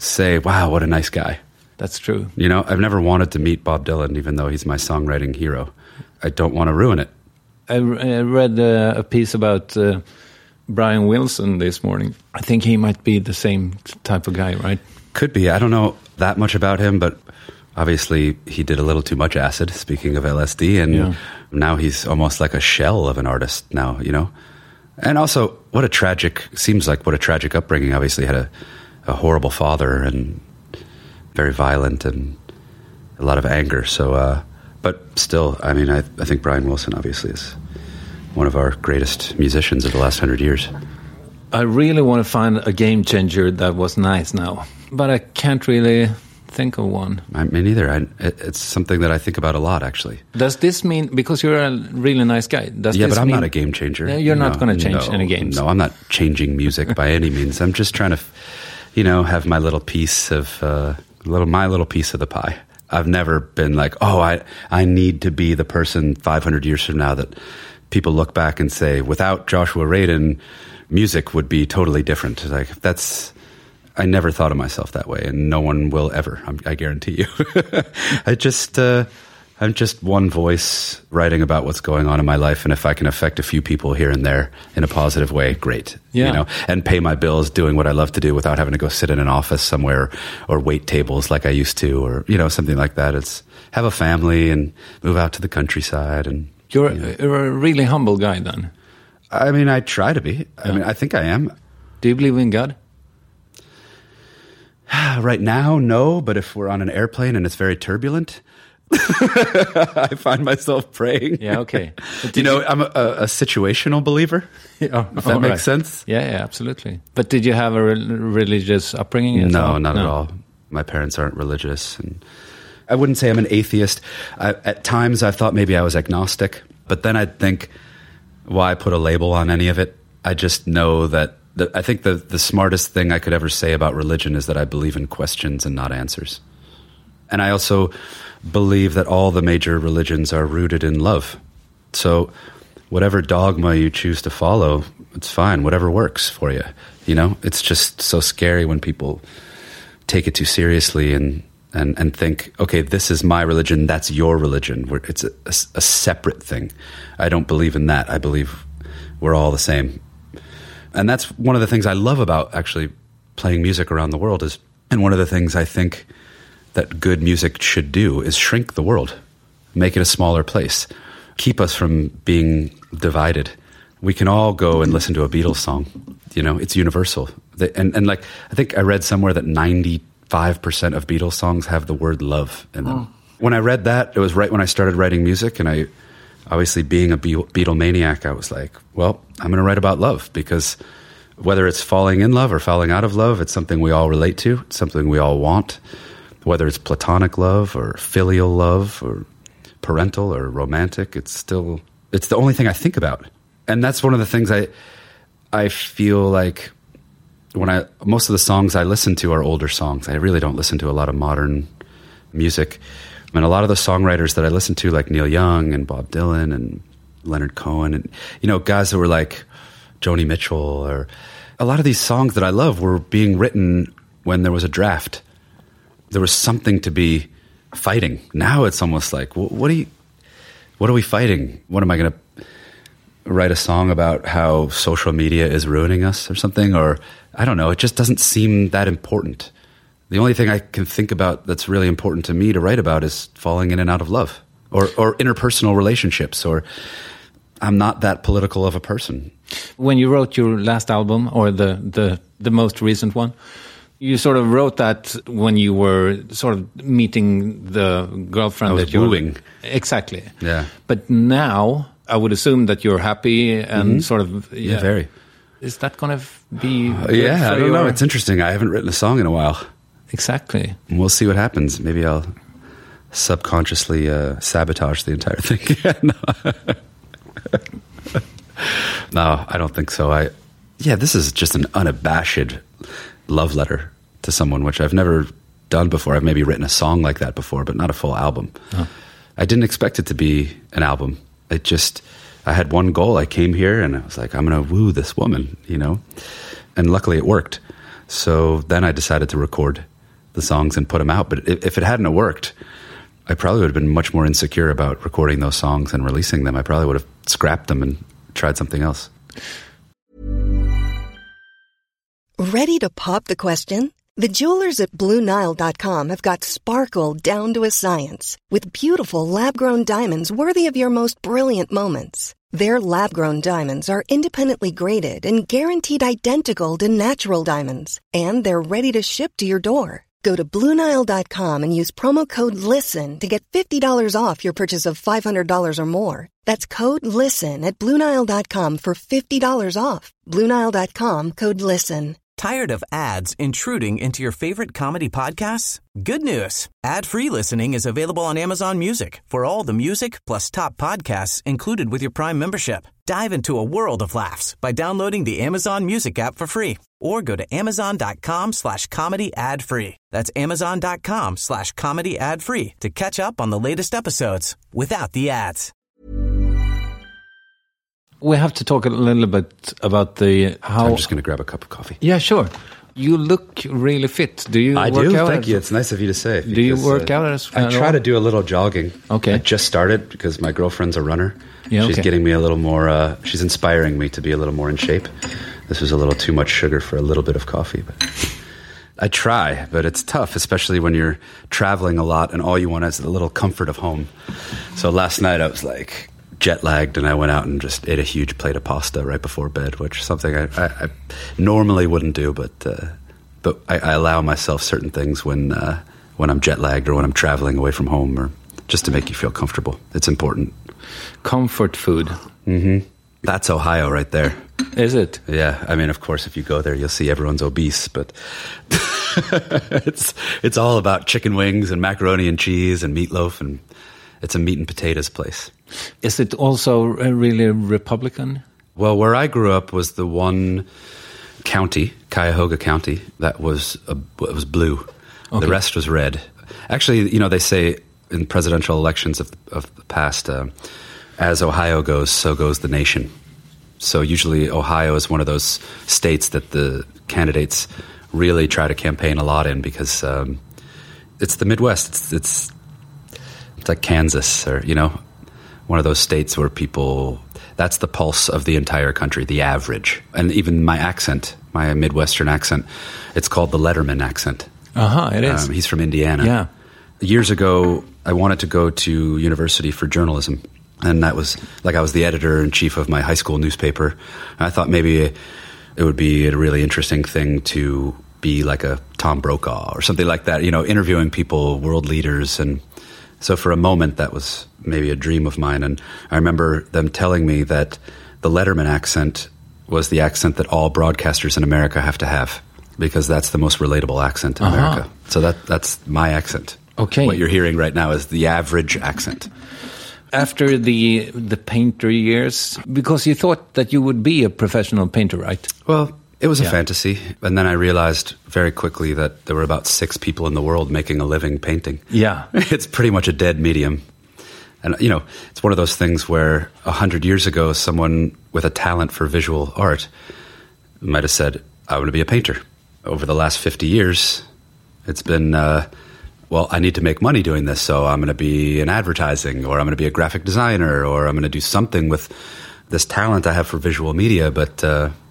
say, wow, what a nice guy. That's true. You know, I've never wanted to meet Bob Dylan, even though he's my songwriting hero. I don't want to ruin it. I read a piece about Brian Wilson this morning. I think he might be the same type of guy, right? Could be. I don't know that much about him, but obviously he did a little too much acid, speaking of LSD, and now he's almost like a shell of an artist now, you know? And also, seems like what a tragic upbringing. Obviously had a horrible father and very violent and a lot of anger. So, but still, I mean, I think Brian Wilson obviously is one of our greatest musicians of the last 100 years. I really want to find a game changer that was nice now, but I can't really think of one. Me neither. It's something that I think about a lot, actually. Does this mean, because you're a really nice guy, does yeah, this but I'm mean, not a game changer. You're not going to change any games. No, I'm not changing music by any means. I'm just trying to, have my little piece of my little piece of the pie. I've never been like, I need to be the person 500 years from now that people look back and say, without Joshua Radin, music would be totally different. Like I never thought of myself that way, and no one will ever. I guarantee you. I'm just one voice writing about what's going on in my life, and if I can affect a few people here and there in a positive way, great. Yeah. And pay my bills doing what I love to do without having to go sit in an office somewhere or wait tables like I used to, or something like that. It's have a family and move out to the countryside. And you're a really humble guy, then. I mean, I try to be. I mean, I think I am. Do you believe in God? Right now, no. But if we're on an airplane and it's very turbulent, I find myself praying. Yeah, okay. I'm a situational believer. If that makes sense. Yeah, absolutely. But did you have a religious upbringing? No, not at all. My parents aren't religious, and I wouldn't say I'm an atheist. At times, I thought maybe I was agnostic, but then I'd think, why put a label on any of it? I just know that I think the smartest thing I could ever say about religion is that I believe in questions and not answers. And I also believe that all the major religions are rooted in love. So whatever dogma you choose to follow, it's fine, whatever works for you. It's just so scary when people take it too seriously and think, okay, this is my religion, that's your religion. It's a separate thing. I don't believe in that. I believe we're all the same. And that's one of the things I love about actually playing music around the world and one of the things I think that good music should do is shrink the world, make it a smaller place, keep us from being divided. We can all go and listen to a Beatles song. It's universal. And like, I think I read somewhere that 95% of Beatles songs have the word love in them. When I read that, it was right when I started writing music, and obviously being a Beatlemaniac, I was like, well, I'm going to write about love, because whether it's falling in love or falling out of love, it's something we all relate to. It's something we all want, whether it's platonic love or filial love or parental or romantic. It's the only thing I think about. And that's one of the things I feel like most of the songs I listen to are older songs. I really don't listen to a lot of modern music. I mean, a lot of the songwriters that I listen to, like Neil Young and Bob Dylan and Leonard Cohen, and guys that were like Joni Mitchell, or a lot of these songs that I love were being written when there was a draft. There was something to be fighting. Now it's almost like, what are we fighting? What am I going to write a song about how social media is ruining us or something? Or I don't know. It just doesn't seem that important. The only thing I can think about that's really important to me to write about is falling in and out of love or interpersonal relationships, or I'm not that political of a person. When you wrote your last album, or the most recent one, you sort of wrote that when you were sort of meeting the girlfriend that you're wooing. Exactly. Yeah. But now I would assume that you're happy and sort of... Yeah, very. Is that going to be... I don't know. It's interesting. I haven't written a song in a while. Exactly. And we'll see what happens. Maybe I'll subconsciously sabotage the entire thing. No, I don't think so. This is just an unabashed love letter to someone, which I've never done before. I've maybe written a song like that before, but not a full album. Oh. I didn't expect it to be an album. I had one goal. I came here and I was like, I'm going to woo this woman, And luckily it worked. So then I decided to record the songs and put them out. But if it hadn't have worked, I probably would have been much more insecure about recording those songs and releasing them. I probably would have scrapped them and tried something else. Ready to pop the question? The jewelers at BlueNile.com have got sparkle down to a science with beautiful lab-grown diamonds worthy of your most brilliant moments. Their lab-grown diamonds are independently graded and guaranteed identical to natural diamonds, and they're ready to ship to your door. Go to BlueNile.com and use promo code LISTEN to get $50 off your purchase of $500 or more. That's code LISTEN at BlueNile.com for $50 off. BlueNile.com, code LISTEN. Tired of ads intruding into your favorite comedy podcasts? Good news. Ad-free listening is available on Amazon Music for all the music plus top podcasts included with your Prime membership. Dive into a world of laughs by downloading the Amazon Music app for free or go to amazon.com/comedy ad-free. That's amazon.com/comedy ad-free to catch up on the latest episodes without the ads. We have to talk a little bit about how... I'm just going to grab a cup of coffee. Yeah, sure. You look really fit. Do you I work do, out? thank you. It's nice of you to say. Do you work out as well? I try to do a little jogging. Okay. I just started because my girlfriend's a runner. Yeah, She's okay. getting me a little more, she's inspiring me to be a little more in shape. This was a little too much sugar for a little bit of coffee, but I try, but it's tough, especially when you're traveling a lot and all you want is a little comfort of home. So last night I was like jet lagged and I went out and just ate a huge plate of pasta right before bed, which is something I normally wouldn't do, but I allow myself certain things when I'm jet lagged or when I'm traveling away from home, or just to make you feel comfortable. It's important. Comfort food. Mm-hmm. That's Ohio right there. Is it? Yeah. I mean, of course, if you go there, you'll see everyone's obese, but it's all about chicken wings and macaroni and cheese and meatloaf, and it's a meat and potatoes place. Is it also really Republican? Well, where I grew up was the one county, Cuyahoga County, that was blue. Okay. The rest was red. Actually, they say in presidential elections of the past, as Ohio goes, so goes the nation. So usually Ohio is one of those states that the candidates really try to campaign a lot in because it's the Midwest. It's like Kansas, or one of those states where people, that's the pulse of the entire country, the average. And even my accent, my Midwestern accent, it's called the Letterman accent. It is. He's from Indiana. Yeah. Years ago, I wanted to go to university for journalism. And that was, like, I was the editor-in-chief of my high school newspaper. And I thought maybe it would be a really interesting thing to be like a Tom Brokaw or something like that, interviewing people, world leaders. And so for a moment, that was maybe a dream of mine. And I remember them telling me that the Letterman accent was the accent that all broadcasters in America have to have, because that's the most relatable accent in America. So that's my accent. Okay. What you're hearing right now is the average accent. After the painter years, because you thought that you would be a professional painter, right? Well, it was a fantasy. And then I realized very quickly that there were about 6 people in the world making a living painting. Yeah. It's pretty much a dead medium. And, it's one of those things where 100 years ago, someone with a talent for visual art might have said, I want to be a painter. Over the last 50 years, it's been, I need to make money doing this, so I'm going to be in advertising, or I'm going to be a graphic designer, or I'm going to do something with this talent I have for visual media, but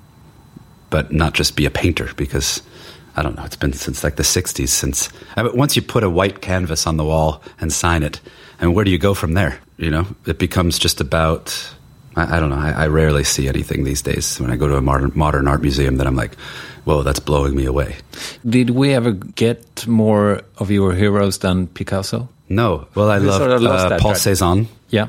not just be a painter, because, I don't know, it's been since like the 60s, once you put a white canvas on the wall and sign it, and where do you go from there? It becomes just about, I don't know, I rarely see anything these days when I go to a modern art museum that I'm like, whoa, that's blowing me away. Did we ever get more of your heroes than Picasso? No. Well, I love Paul Cézanne. Yeah.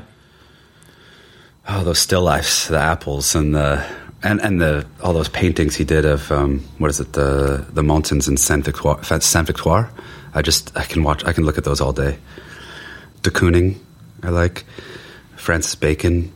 Oh, those still lifes, the apples, and all those paintings he did of the mountains in Saint Victoire. I can look at those all day. De Kooning, I like. Francis Bacon,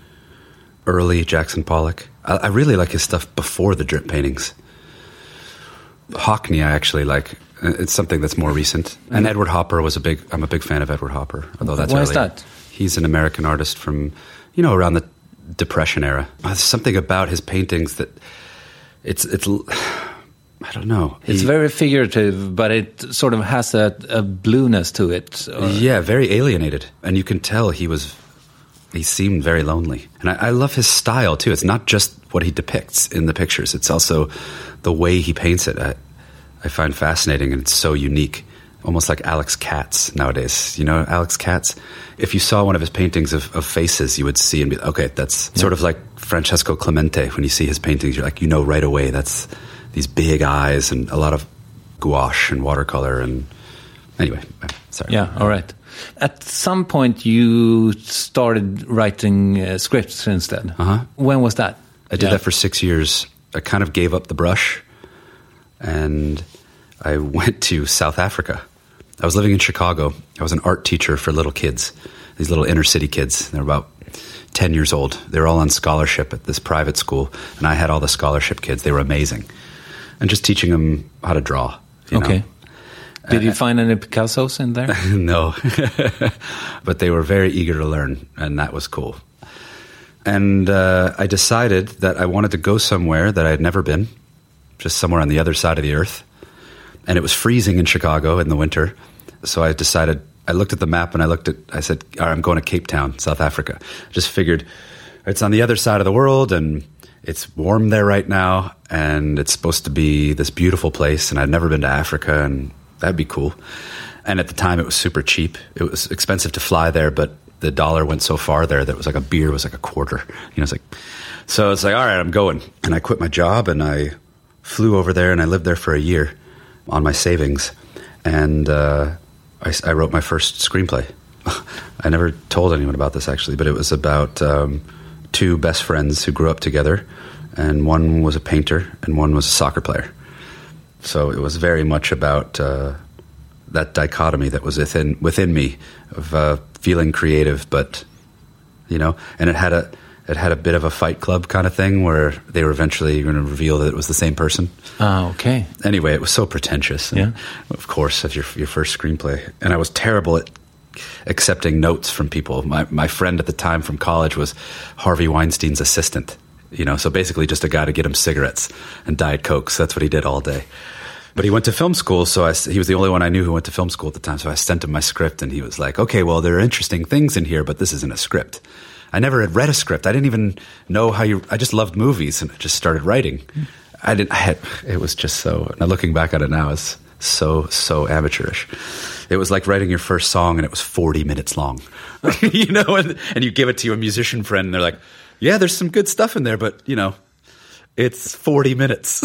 early Jackson Pollock. I really like his stuff before the drip paintings. Hockney I actually like. It's something that's more recent. And Edward Hopper I'm a big fan of Edward Hopper. Although that's Why is that? He's an American artist from, around the Depression era. There's something about his paintings that it's I don't know. It's very figurative, but it sort of has a blueness to it. Yeah, very alienated. And you can tell he seemed very lonely. And I love his style, too. It's not just what he depicts in the pictures. It's also the way he paints it. I find fascinating, and it's so unique. Almost like Alex Katz nowadays. You know Alex Katz? If you saw one of his paintings of faces, you would see and be, okay, that's sort of like Francesco Clemente. When you see his paintings, you're like, you know right away that's these big eyes and a lot of gouache and watercolor. And anyway, sorry. Yeah, all right. At some point, you started writing scripts instead. When was that? I did that for 6 years. I kind of gave up the brush, and I went to South Africa. I was living in Chicago. I was an art teacher for little kids, these little inner city kids. They're about 10 years old. They were all on scholarship at this private school, and I had all the scholarship kids. They were amazing. And just teaching them how to draw. You know? Did you find any Picassos in there? No. But they were very eager to learn, and that was cool. And I decided that I wanted to go somewhere that I had never been, just somewhere on the other side of the earth. And it was freezing in Chicago in the winter. So I decided, I looked at the map and I said, all right, I'm going to Cape Town, South Africa. I just figured it's on the other side of the world, and it's warm there right now, and it's supposed to be this beautiful place, and I'd never been to Africa, and that'd be cool. And at the time, it was super cheap. It was expensive to fly there, but the dollar went so far there that it was like a beer was like a quarter. You know, so it's like, all right, I'm going. And I quit my job, and I flew over there, and I lived there for a year on my savings. And I wrote my first screenplay. I never told anyone about this, actually, but it was about two best friends who grew up together, and one was a painter and one was a soccer player. So it was very much about that dichotomy that was within me of feeling creative, but and it had a bit of a Fight Club kind of thing where they were eventually going to reveal that it was the same person. Oh, okay. Anyway, it was so pretentious. And of course, as your first screenplay, and I was terrible at accepting notes from people. My friend at the time from college was Harvey Weinstein's assistant. So basically just a guy to get him cigarettes and Diet Cokes. That's what he did all day. But he went to film school, so he was the only one I knew who went to film school at the time. So I sent him my script, and he was like, okay, well, there are interesting things in here, but this isn't a script. I never had read a script. I didn't even know I just loved movies, and I just started writing. It was just so, now looking back on it now, it's so amateurish. It was like writing your first song, and it was 40 minutes long, and you give it to a musician friend, and they're like, yeah, there's some good stuff in there, but, it's 40 minutes.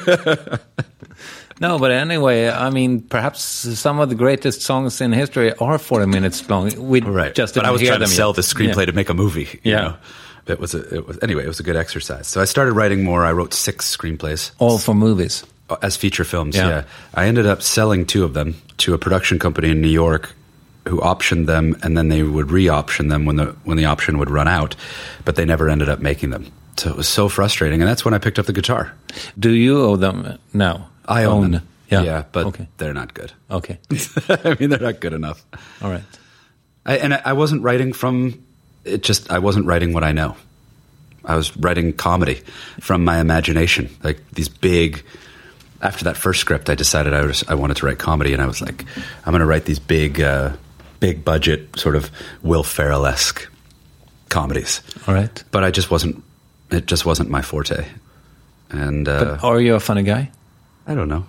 No, but anyway, I mean, perhaps some of the greatest songs in history are 40 minutes long. Right. But I was trying to sell the screenplay to make a movie. You know? It was a good exercise. So I started writing more. I wrote 6 screenplays. All for movies? As feature films, yeah. I ended up selling 2 of them to a production company in New York who optioned them, and then they would re-option them when the option would run out. But they never ended up making them. So it was so frustrating, and that's when I picked up the guitar. Do you owe them now? I own them. Yeah, but they're not good. Okay. I mean, they're not good enough. All right. I wasn't writing I wasn't writing what I know. I was writing comedy from my imagination. Like these big, after that first script, I decided I wanted to write comedy, and I was like, I'm going to write these big budget, sort of Will Ferrell-esque comedies. All right. But it just wasn't my forte. And but are you a funny guy? I don't know.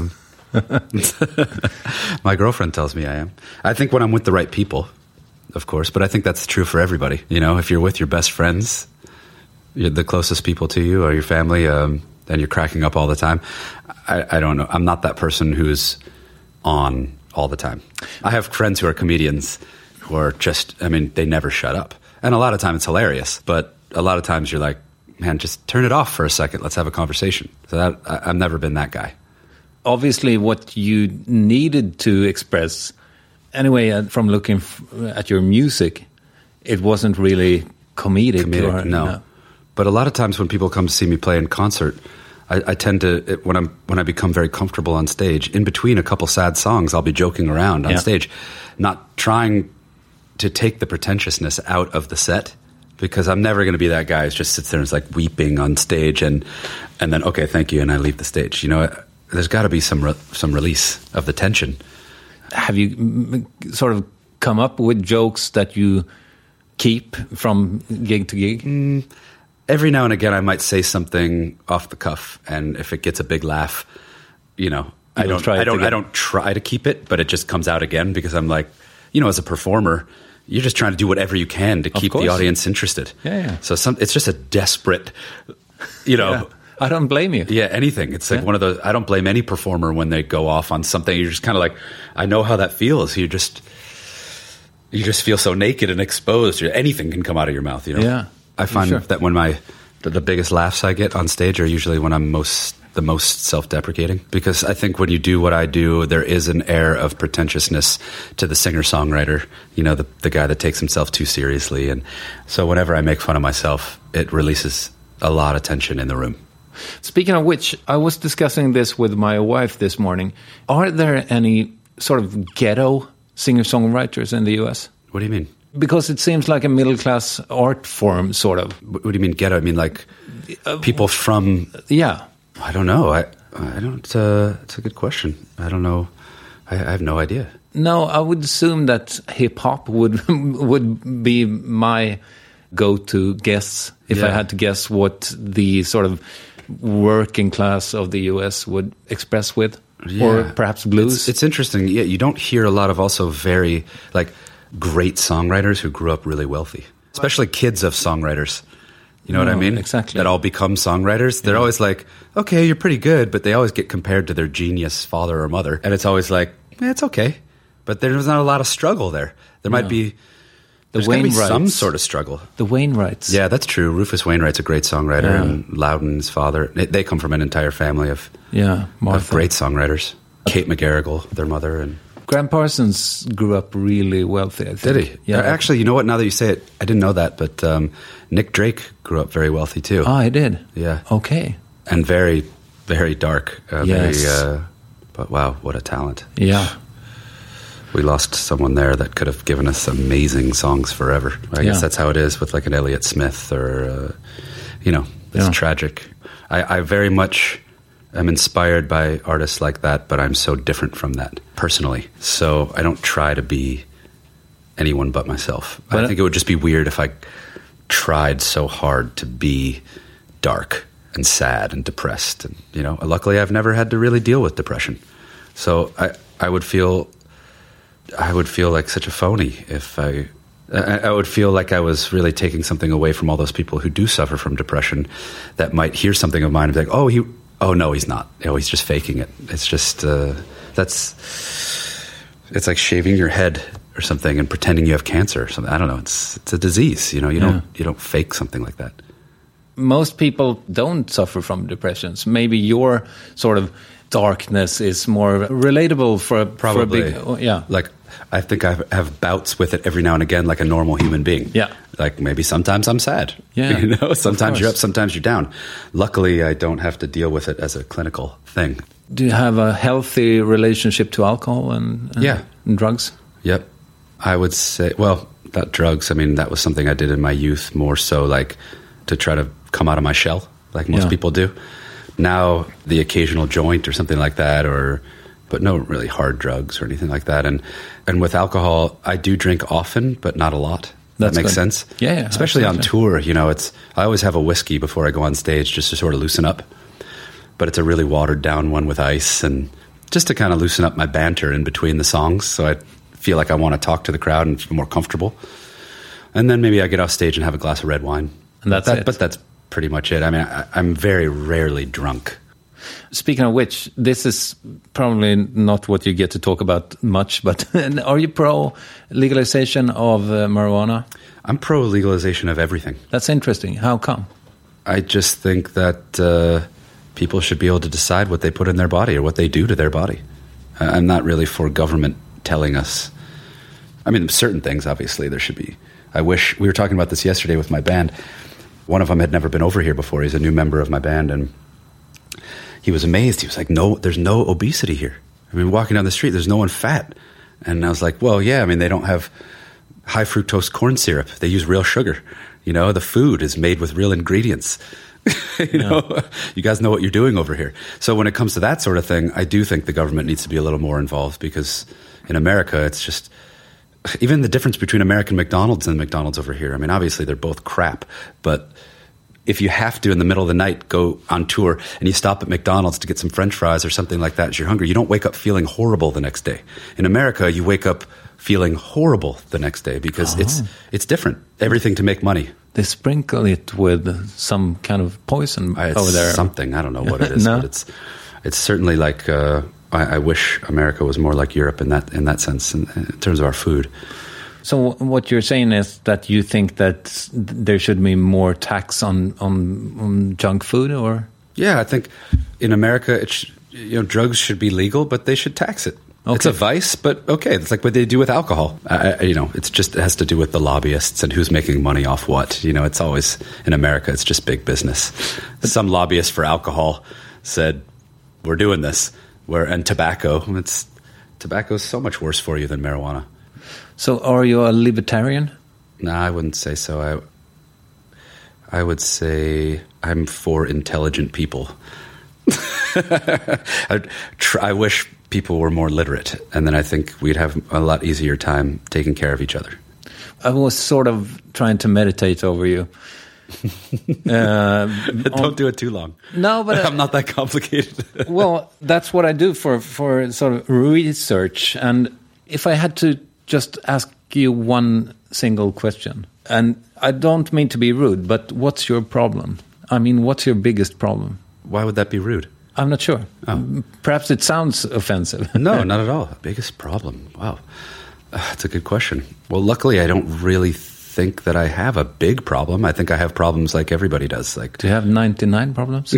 My girlfriend tells me I am. I think when I'm with the right people, of course, but I think that's true for everybody. If you're with your best friends, you're the closest people to you, or your family, and you're cracking up all the time. I don't know. I'm not that person who's on all the time. I have friends who are comedians who are they never shut up. And a lot of times it's hilarious, but a lot of times you're like, man, just turn it off for a second. Let's have a conversation. So I've never been that guy. Obviously, what you needed to express, anyway, from looking at your music, it wasn't really comedic. No. But a lot of times when people come to see me play in concert, I tend to, when I become very comfortable on stage, in between a couple sad songs, I'll be joking around on stage, not trying to take the pretentiousness out of the set. Because I'm never going to be that guy who just sits there and is like weeping on stage and then, okay, thank you, and I leave the stage. there's got to be some release of the tension. Have you sort of come up with jokes that you keep from gig to gig? Every now and again, I might say something off the cuff, and if it gets a big laugh, you know, I don't try to keep it, but it just comes out again because I'm like, you know, as a performer, you're just trying to do whatever you can to keep the audience interested. Yeah. So it's just a desperate, you know. Yeah. I don't blame you. Yeah, anything. It's like one of those. I don't blame any performer when they go off on something. You're just kind of like, I know how that feels. You just feel so naked and exposed. Anything can come out of your mouth. You know. Yeah. I find that when the biggest laughs I get on stage are usually when I'm the most self-deprecating, because I think when you do what I do, there is an air of pretentiousness to the singer-songwriter, you know, the guy that takes himself too seriously. And so whenever I make fun of myself, it releases a lot of tension in the room. Speaking of which, I was discussing this with my wife this morning. Are there any sort of ghetto singer-songwriters in the US? What do you mean? Because it seems like a middle-class art form, sort of. What do you mean ghetto? I mean like people from... Yeah. I don't know. I don't... it's a good question. I don't know. I have no idea. No, I would assume that hip-hop would be my go-to guess if I had to guess what the sort of working class of the US would express with, or perhaps blues. It's interesting. Yeah, you don't hear a lot of also very like great songwriters who grew up really wealthy, especially kids of songwriters. You know what I mean? Exactly. That all become songwriters. They're always like, okay, you're pretty good, but they always get compared to their genius father or mother, and it's always like, it's okay, but there's not a lot of struggle there. There might be. There's going to be some sort of struggle. The Wainwrights. Yeah, that's true. Rufus Wainwright's a great songwriter, and Loudon, his father, they come from an entire family of great songwriters. Kate McGarrigle, their mother. And Graham Parsons grew up really wealthy, I think. Did he? Yeah. Actually, you know what? Now that you say it, I didn't know that, but Nick Drake grew up very wealthy, too. Oh, he did? Yeah. Okay. And very, very dark. Yes. But wow, what a talent. Yeah. We lost someone there that could have given us amazing songs forever. I guess that's how it is with like an Elliott Smith or, you know, it's tragic. I very much am inspired by artists like that, but I'm so different from that personally. So I don't try to be anyone but myself. I think it would just be weird if I tried so hard to be dark and sad and depressed. And, you know, luckily I've never had to really deal with depression. So I would feel like such a phony if I would feel like I was really taking something away from all those people who do suffer from depression that might hear something of mine and be like, oh no, he's not. Oh, he's just faking it. It's just, it's like shaving your head or something and pretending you have cancer or something. I don't know. It's a disease. You know, you don't fake something like that. Most people don't suffer from depressions. Maybe your sort of darkness is more relatable for a big, like I think I have bouts with it every now and again, like a normal human being. Yeah, like maybe sometimes I'm sad. Yeah, you know, sometimes you're up, sometimes you're down. Luckily, I don't have to deal with it as a clinical thing. Do you have a healthy relationship to alcohol and drugs? Yep, I would say. Well, not drugs. I mean, that was something I did in my youth, more so like to try to come out of my shell, like most people do. Now, the occasional joint or something like that, but no really hard drugs or anything like that. And with alcohol, I do drink often, but not a lot. That makes sense? Yeah. Especially on tour, you know, I always have a whiskey before I go on stage just to sort of loosen up. But it's a really watered down one with ice and just to kind of loosen up my banter in between the songs. So I feel like I want to talk to the crowd and feel more comfortable. And then maybe I get off stage and have a glass of red wine. And that's it. But that's pretty much it. I mean, I'm very rarely drunk. Speaking of which, this is probably not what you get to talk about much, but are you pro legalization of marijuana? I'm pro legalization of everything. That's interesting. How come? I just think that people should be able to decide what they put in their body or what they do to their body. I'm not really for government telling us. I mean, certain things, obviously, there should be. I wish, we were talking about this yesterday with my band. One of them had never been over here before. He's a new member of my band, and he was amazed. He was like, no, there's no obesity here. I mean, walking down the street, there's no one fat. And I was like, well, yeah, I mean, they don't have high fructose corn syrup. They use real sugar. You know, the food is made with real ingredients. You know, you guys know what you're doing over here. So when it comes to that sort of thing, I do think the government needs to be a little more involved, because in America, it's just, even the difference between American McDonald's and McDonald's over here. I mean, obviously they're both crap, but if you have to in the middle of the night go on tour and you stop at McDonald's to get some French fries or something like that as you're hungry, you don't wake up feeling horrible the next day. In America, you wake up feeling horrible the next day because it's different. Everything to make money. They sprinkle it with some kind of poison over there. Something, I don't know what it is, No? but it's certainly like I wish America was more like Europe in that sense in terms of our food. So what you're saying is that you think that there should be more tax on junk food, or? Yeah, I think in America, drugs should be legal, but they should tax it. Okay. It's a vice, but okay, it's like what they do with alcohol. It has to do with the lobbyists and who's making money off what. You know, it's always, in America, it's just big business. Some lobbyist for alcohol said, we're doing this. And tobacco, tobacco's so much worse for you than marijuana. So are you a libertarian? No, I wouldn't say so. I would say I'm for intelligent people. I wish people were more literate, and then I think we'd have a lot easier time taking care of each other. I was sort of trying to meditate over you. Don't do it too long. No, but I'm not that complicated. Well, that's what I do for sort of research. And if I had to just ask you one single question, and I don't mean to be rude, but what's your problem? I mean, what's your biggest problem? Why would that be rude? I'm not sure. Oh. Perhaps it sounds offensive. No, not at all. Biggest problem. Wow. That's a good question. Well, luckily, I don't really think that I have a big problem. I think I have problems like everybody does. Like, do you have 99 problems?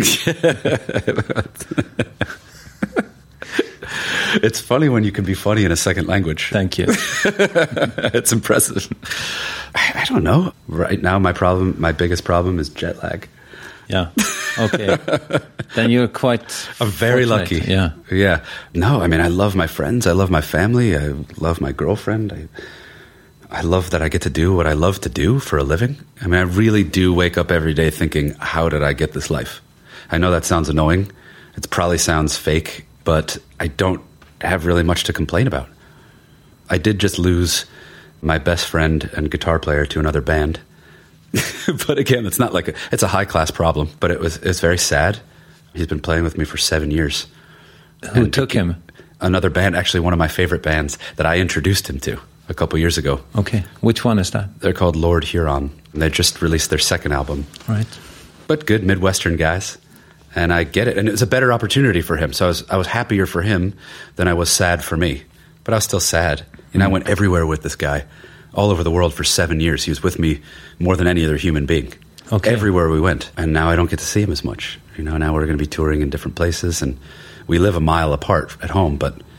It's funny when you can be funny in a second language. Thank you. It's impressive. I don't know. Right now, my biggest problem is jet lag. Yeah. Okay. Then you're quite I'm very fortunate. lucky. Yeah. Yeah. No, I mean, I love my friends. I love my family. I love my girlfriend. I love that I get to do what I love to do for a living. I mean, I really do wake up every day thinking, how did I get this life? I know that sounds annoying. It probably sounds fake, but I don't have really much to complain about. I did just lose my best friend and guitar player to another band. But again, it's a high-class problem, but it's very sad. He's been playing with me for 7 years. Who took him? Another band, actually one of my favorite bands that I introduced him to a couple years ago. Okay. Which one is that? They're called Lord Huron. And they just released their second album. Right. But good Midwestern guys. And I get it. And it was a better opportunity for him. So I was happier for him than I was sad for me. But I was still sad. And I went everywhere with this guy, all over the world for 7 years. He was with me more than any other human being. Okay. Everywhere we went. And now I don't get to see him as much. You know, now we're going to be touring in different places. And we live a mile apart at home.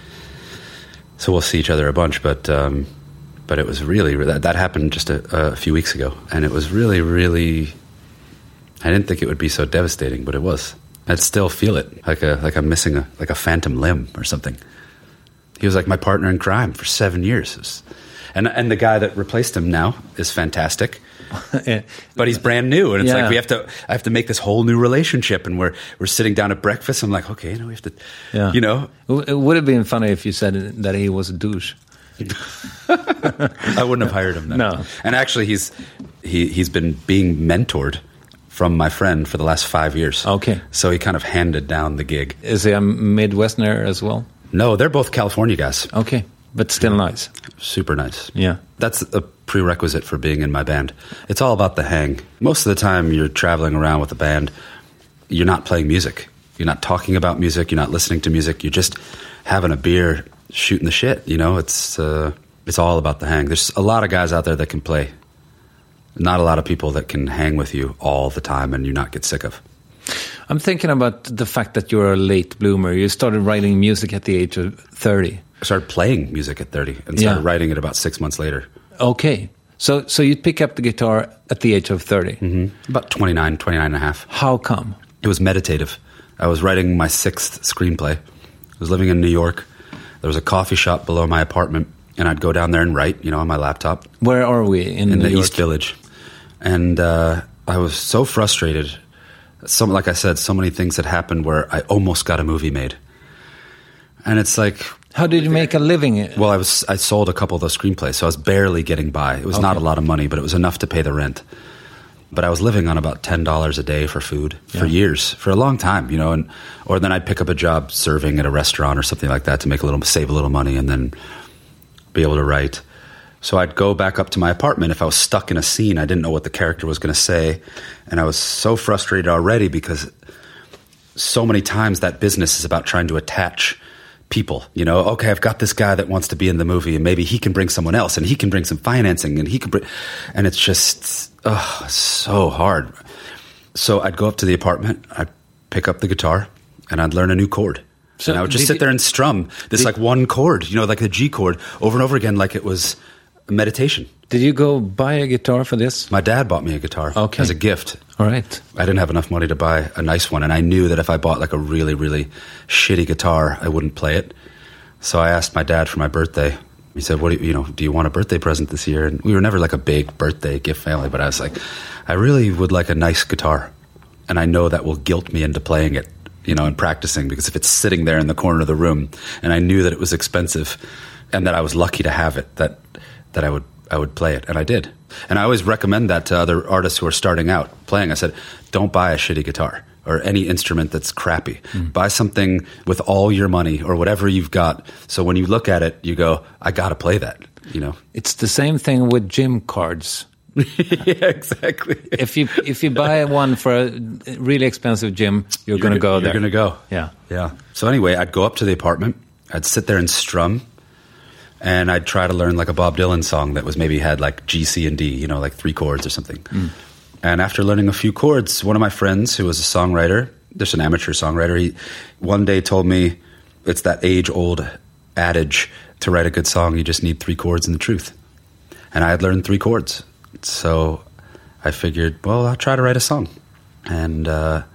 So we'll see each other a bunch. But it was really, that happened just a few weeks ago. And it was really, really, I didn't think it would be so devastating, but it was. I'd still feel it, like I'm missing a phantom limb or something. He was like my partner in crime for 7 years. And the guy that replaced him now is fantastic. But he's brand new, and it's like I have to make this whole new relationship, and we're sitting down at breakfast. I'm like, okay, we have to, you know. It would have been funny if you said that he was a douche. I wouldn't have hired him then. No. And actually, he's been being mentored from my friend for the last 5 years. Okay. So he kind of handed down the gig. Is he a Midwesterner as well? No, they're both California guys. Okay. But still nice. Super nice. Yeah. That's a prerequisite for being in my band. It's all about the hang. Most of the time you're traveling around with a band, you're not playing music. You're not talking about music. You're not listening to music. You're just having a beer, shooting the shit. You know, it's all about the hang. There's a lot of guys out there that can play. Not a lot of people that can hang with you all the time and you not get sick of. I'm thinking about the fact that you're a late bloomer. You started writing music at the age of 30. I started playing music at 30 and started writing it about 6 months later. Okay. So you'd pick up the guitar at the age of 30? Mm-hmm. About 29 and a half. How come? It was meditative. I was writing my 6th screenplay. I was living in New York. There was a coffee shop below my apartment, and I'd go down there and write, on my laptop. Where are we? In New the York? East Village. And I was so frustrated like I said, so many things had happened where I almost got a movie made. And it's like... How did you make a living? Well, I sold a couple of those screenplays, so I was barely getting by. It was not a lot of money, but it was enough to pay the rent. But I was living on about $10 a day for food for years, for a long time, you know. Or then I'd pick up a job serving at a restaurant or something like that to save a little money, and then be able to write. So I'd go back up to my apartment. If I was stuck in a scene, I didn't know what the character was going to say, and I was so frustrated already because so many times that business is about trying to attach people, you know. Okay, I've got this guy that wants to be in the movie, and maybe he can bring someone else, and he can bring some financing, and and it's just so hard. So I'd go up to the apartment, I'd pick up the guitar, and I'd learn a new chord. So and I would just sit there and strum this like one chord, you know, like the G chord, over and over again, like it was meditation. Did you go buy a guitar for this? My dad bought me a guitar as a gift. All right. I didn't have enough money to buy a nice one, and I knew that if I bought like a really, really shitty guitar, I wouldn't play it. So I asked my dad for my birthday. He said, "What do you want a birthday present this year?" And we were never like a big birthday gift family, but I was like, I really would like a nice guitar, and I know that will guilt me into playing it, you know, and practicing, because if it's sitting there in the corner of the room, and I knew that it was expensive, and that I was lucky to have it, that I would play it, and I did. And I always recommend that to other artists who are starting out playing. I said, don't buy a shitty guitar or any instrument that's crappy. Buy something with all your money or whatever you've got. So when you look at it, you go, I got to play that, you know. It's the same thing with gym cards. Yeah, exactly. If you buy one for a really expensive gym, you're going to go there. You're going to go. Yeah. Yeah. So anyway, I'd go up to the apartment. I'd sit there and strum. And I'd try to learn like a Bob Dylan song that was maybe had like G, C, and D, you know, like 3 chords or something. And after learning a few chords, one of my friends who was a songwriter, just an amateur songwriter, he one day told me it's that age-old adage, to write a good song, you just need 3 chords and the truth. And I had learned 3 chords. So I figured, well, I'll try to write a song. And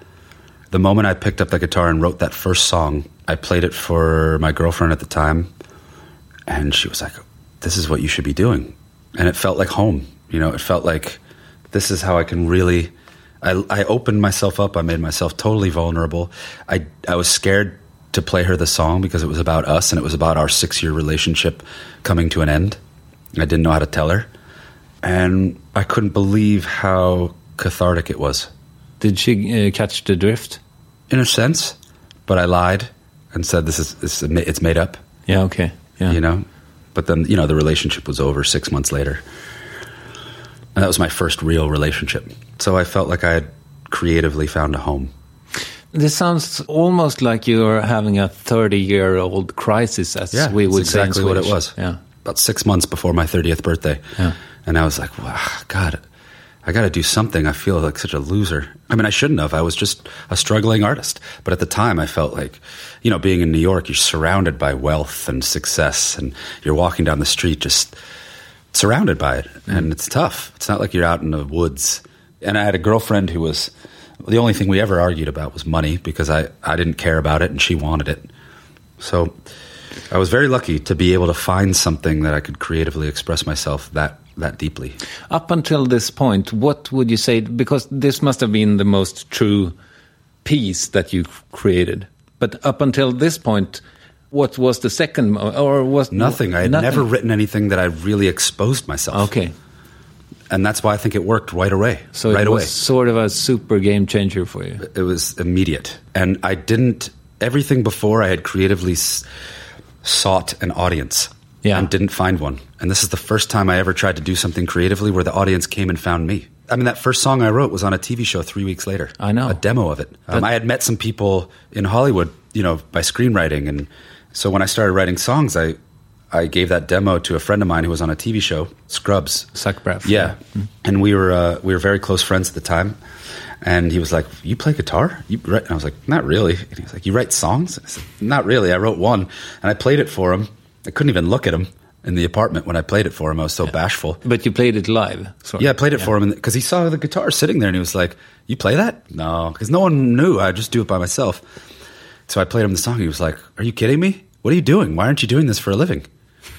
the moment I picked up the guitar and wrote that first song, I played it for my girlfriend at the time. And she was like, this is what you should be doing. And it felt like home. You know, it felt like this is how I can really... I opened myself up. I made myself totally vulnerable. I was scared to play her the song because it was about us, and it was about our 6-year relationship coming to an end. I didn't know how to tell her. And I couldn't believe how cathartic it was. Did she catch the drift? In a sense. But I lied and said it's made up. Yeah, okay. Yeah. You know, but then, you know, the relationship was over 6 months later. And that was my first real relationship. So I felt like I had creatively found a home. This sounds almost like you're having a 30-year-old crisis, as we would say in Swedish. Exactly what it was. Yeah. About 6 months before my 30th birthday. Yeah. And I was like, wow, God, I got to do something. I feel like such a loser. I mean, I shouldn't have. I was just a struggling artist. But at the time, I felt like, you know, being in New York, you're surrounded by wealth and success, and you're walking down the street just surrounded by it. And it's tough. It's not like you're out in the woods. And I had a girlfriend who was, the only thing we ever argued about was money, because I didn't care about it and she wanted it. So I was very lucky to be able to find something that I could creatively express myself that deeply. Up until this point, what would you say? Because this must have been the most true piece that you created. But up until this point, what was the second? Or was nothing? I had never written anything that I really exposed myself. Okay. And that's why I think it worked right away. So it was sort of a super game changer for you. It was immediate. And everything before I had creatively sought an audience. Yeah. And didn't find one. And this is the first time I ever tried to do something creatively where the audience came and found me. I mean, that first song I wrote was on a TV show 3 weeks later. I know. A demo of it. I had met some people in Hollywood, you know, by screenwriting. And so when I started writing songs, I gave that demo to a friend of mine who was on a TV show, Scrubs. Zach Braff. Yeah. And we were very close friends at the time. And he was like, you play guitar? And I was like, not really. And he was like, you write songs? I said, not really. I wrote one. And I played it for him. I couldn't even look at him in the apartment when I played it for him. I was so bashful. But you played it live? Yeah, I played it for him because he saw the guitar sitting there and he was like, you play that? No, because no one knew. I just do it by myself. So I played him the song. He was like, are you kidding me? What are you doing? Why aren't you doing this for a living?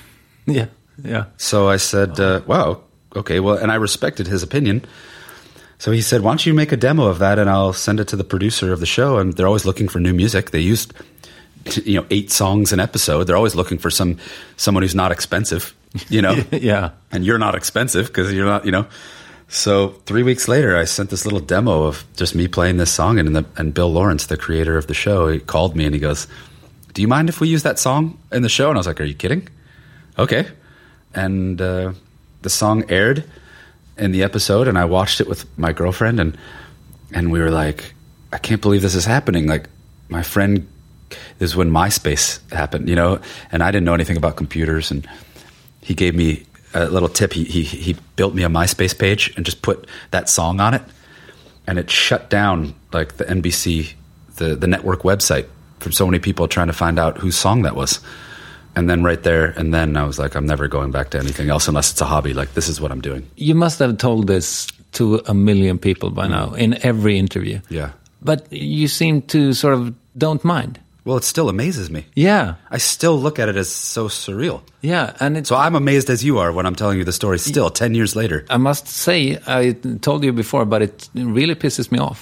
Yeah. So I said, wow, okay. Well, and I respected his opinion. So he said, why don't you make a demo of that and I'll send it to the producer of the show. And they're always looking for new music. They used 8 songs an episode. They're always looking for someone who's not expensive, Yeah. And you're not expensive because you're not, So 3 weeks later, I sent this little demo of just me playing this song, and Bill Lawrence, the creator of the show, he called me and he goes, do you mind if we use that song in the show? And I was like, are you kidding? Okay. And the song aired in the episode, and I watched it with my girlfriend, and we were like, I can't believe this is happening. Like, my friend, this is when MySpace happened, and I didn't know anything about computers, and he gave me a little tip. He built me a MySpace page and just put that song on it, and it shut down like the NBC, the network website, from so many people trying to find out whose song that was. And then right there, and then I was like, I'm never going back to anything else unless it's a hobby. Like, this is what I'm doing. You must have told this to 1 million people by now in every interview. Yeah. But you seem to sort of don't mind. Well, it still amazes me. Yeah. I still look at it as so surreal. Yeah. And so I'm amazed as you are when I'm telling you the story still 10 years later. I must say, I told you before, but it really pisses me off.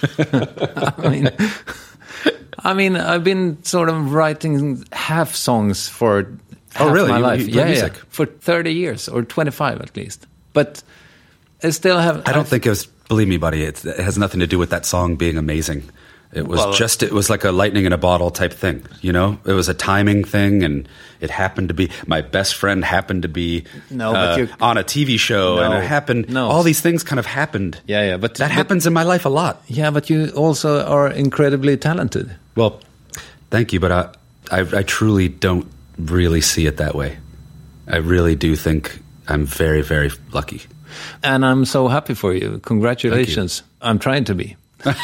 I mean, I've been sort of writing half songs for half really? my life. You play music? For 30 years or 25 at least. But I still have... I don't think it was... Believe me, buddy, it has nothing to do with that song being amazing. It was like a lightning in a bottle type thing, It was a timing thing, and it happened to be... My best friend happened to be on a TV show, and it happened... All these things kind of happened. Yeah, but... That happens in my life a lot. Yeah, but you also are incredibly talented. Well, thank you, but I truly don't really see it that way. I really do think I'm very, very lucky. And I'm so happy for you. Congratulations. I'm trying to be.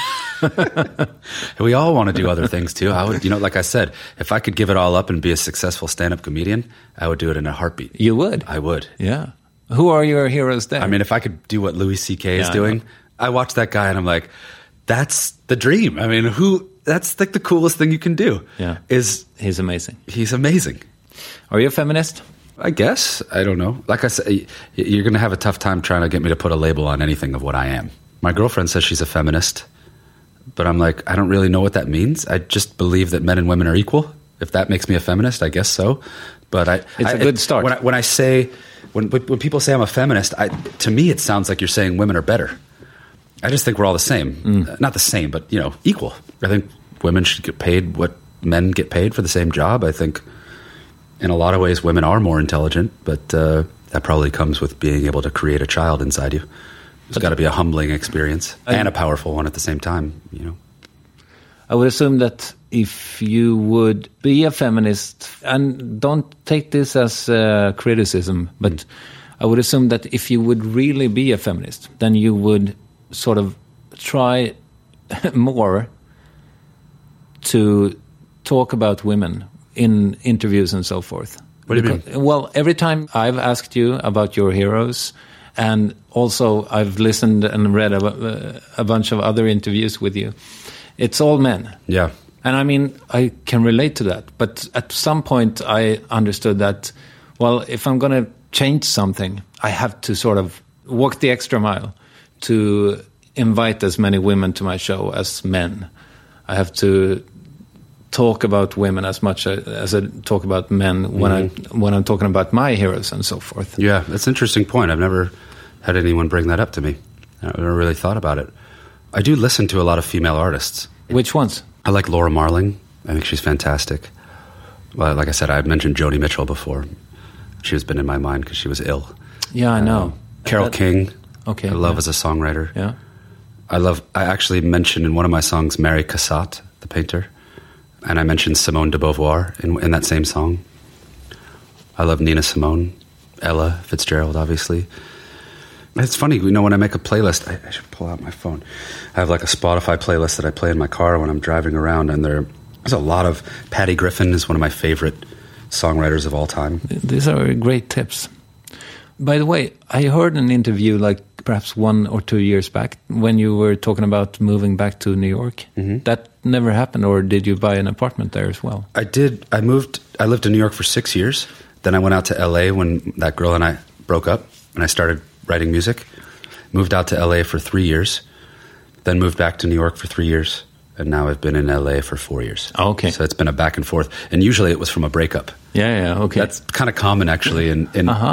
We all want to do other things too. I would, like I said, if I could give it all up and be a successful stand-up comedian, I would do it in a heartbeat. You would? I would. Yeah. Who are your heroes there? I mean, if I could do what Louis C.K. is doing, I watch that guy and I'm like, that's the dream. I mean, that's like the coolest thing you can do. Yeah. He's amazing. He's amazing. Are you a feminist? I guess. I don't know. Like I said, you're going to have a tough time trying to get me to put a label on anything of what I am. My girlfriend says she's a feminist, but I'm like, I don't really know what that means. I just believe that men and women are equal. If that makes me a feminist, I guess so. But it's a good start. When people say I'm a feminist, to me it sounds like you're saying women are better. I just think we're all the same. Not the same, but equal. I think women should get paid what men get paid for the same job. I think in a lot of ways women are more intelligent, but that probably comes with being able to create a child inside you. It's got to be a humbling experience and a powerful one at the same time, I would assume that if you would be a feminist, and don't take this as criticism, but I would assume that if you would really be a feminist, then you would sort of try more to talk about women in interviews and so forth. What do you mean? Well, every time I've asked you about your heroes, and also I've listened and read a bunch of other interviews with you, it's all men. Yeah. And I mean, I can relate to that. But at some point I understood that, well, if I'm going to change something, I have to sort of walk the extra mile to invite as many women to my show as men. I have to talk about women as much as I talk about men when I'm talking about my heroes and so forth. Yeah, that's an interesting point. I've never had anyone bring that up to me. I've never really thought about it. I do listen to a lot of female artists. Which ones? I like Laura Marling. I think she's fantastic. Well, like I said, I've mentioned Joni Mitchell before. She has been in my mind because she was ill. Yeah, I know. Carole King. Okay. I love as a songwriter. Yeah. I actually mentioned in one of my songs Mary Cassatt, the painter. And I mentioned Simone de Beauvoir in that same song. I love Nina Simone, Ella Fitzgerald, obviously. It's funny, when I make a playlist, I should pull out my phone. I have like a Spotify playlist that I play in my car when I'm driving around, and there's a lot of... Patti Griffin is one of my favorite songwriters of all time. These are great tips. By the way, I heard an interview like perhaps 1 or 2 years back when you were talking about moving back to New York. Mm-hmm. That never happened, or did you buy an apartment there as well? I did. I lived in New York for 6 years. Then I went out to LA when that girl and I broke up, and I started writing music. moved out to LA for 3 years, then moved back to New York for 3 years, and now I've been in LA for 4 years. Oh, okay. So it's been a back and forth, and usually it was from a breakup. Yeah, okay. That's kind of common, actually, in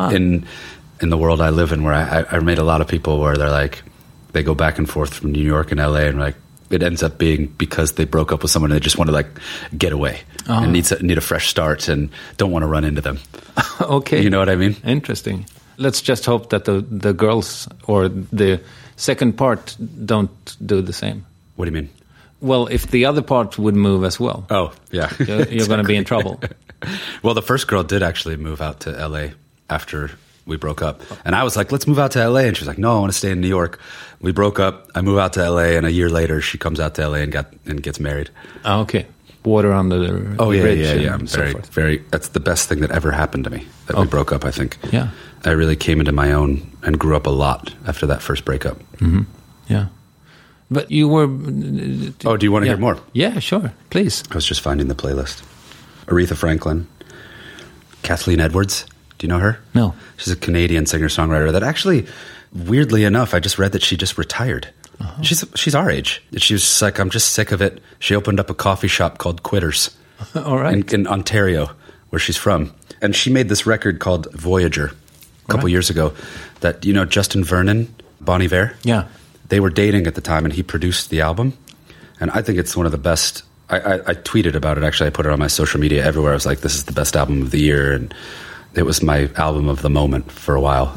the world I live in, where I met a lot of people where they're like, they go back and forth from New York and LA, and like it ends up being because they broke up with someone and they just want to like get away and need a fresh start and don't want to run into them. Okay. You know what I mean? Interesting. Let's just hope that the girls or the second part don't do the same. What do you mean? Well, if the other part would move as well. Oh, yeah. You're going to be in trouble. Well, the first girl did actually move out to LA after we broke up. And I was like, let's move out to LA. And she was like, no, I want to stay in New York. We broke up. I move out to LA. And a year later, she comes out to LA and gets married. Oh, okay. Water under the bridge. Yeah. I'm very, that's the best thing that ever happened to me, that we broke up, I think. Yeah. I really came into my own and grew up a lot after that first breakup. Mm-hmm. Yeah. But you were... Oh, do you want to hear more? Yeah, sure. Please. I was just finding the playlist. Aretha Franklin. Kathleen Edwards. Do you know her? No. She's a Canadian singer-songwriter that actually, weirdly enough, I just read that she just retired. Uh-huh. She's our age. She was just like, I'm just sick of it. She opened up a coffee shop called Quitters. All right. In Ontario, where she's from. And she made this record called Voyager a couple years ago that, you know, Justin Vernon, Bon Iver? Yeah. They were dating at the time, and he produced the album. And I think it's one of the best. I tweeted about it, actually. I put it on my social media everywhere. I was like, this is the best album of the year. And it was my album of the moment for a while.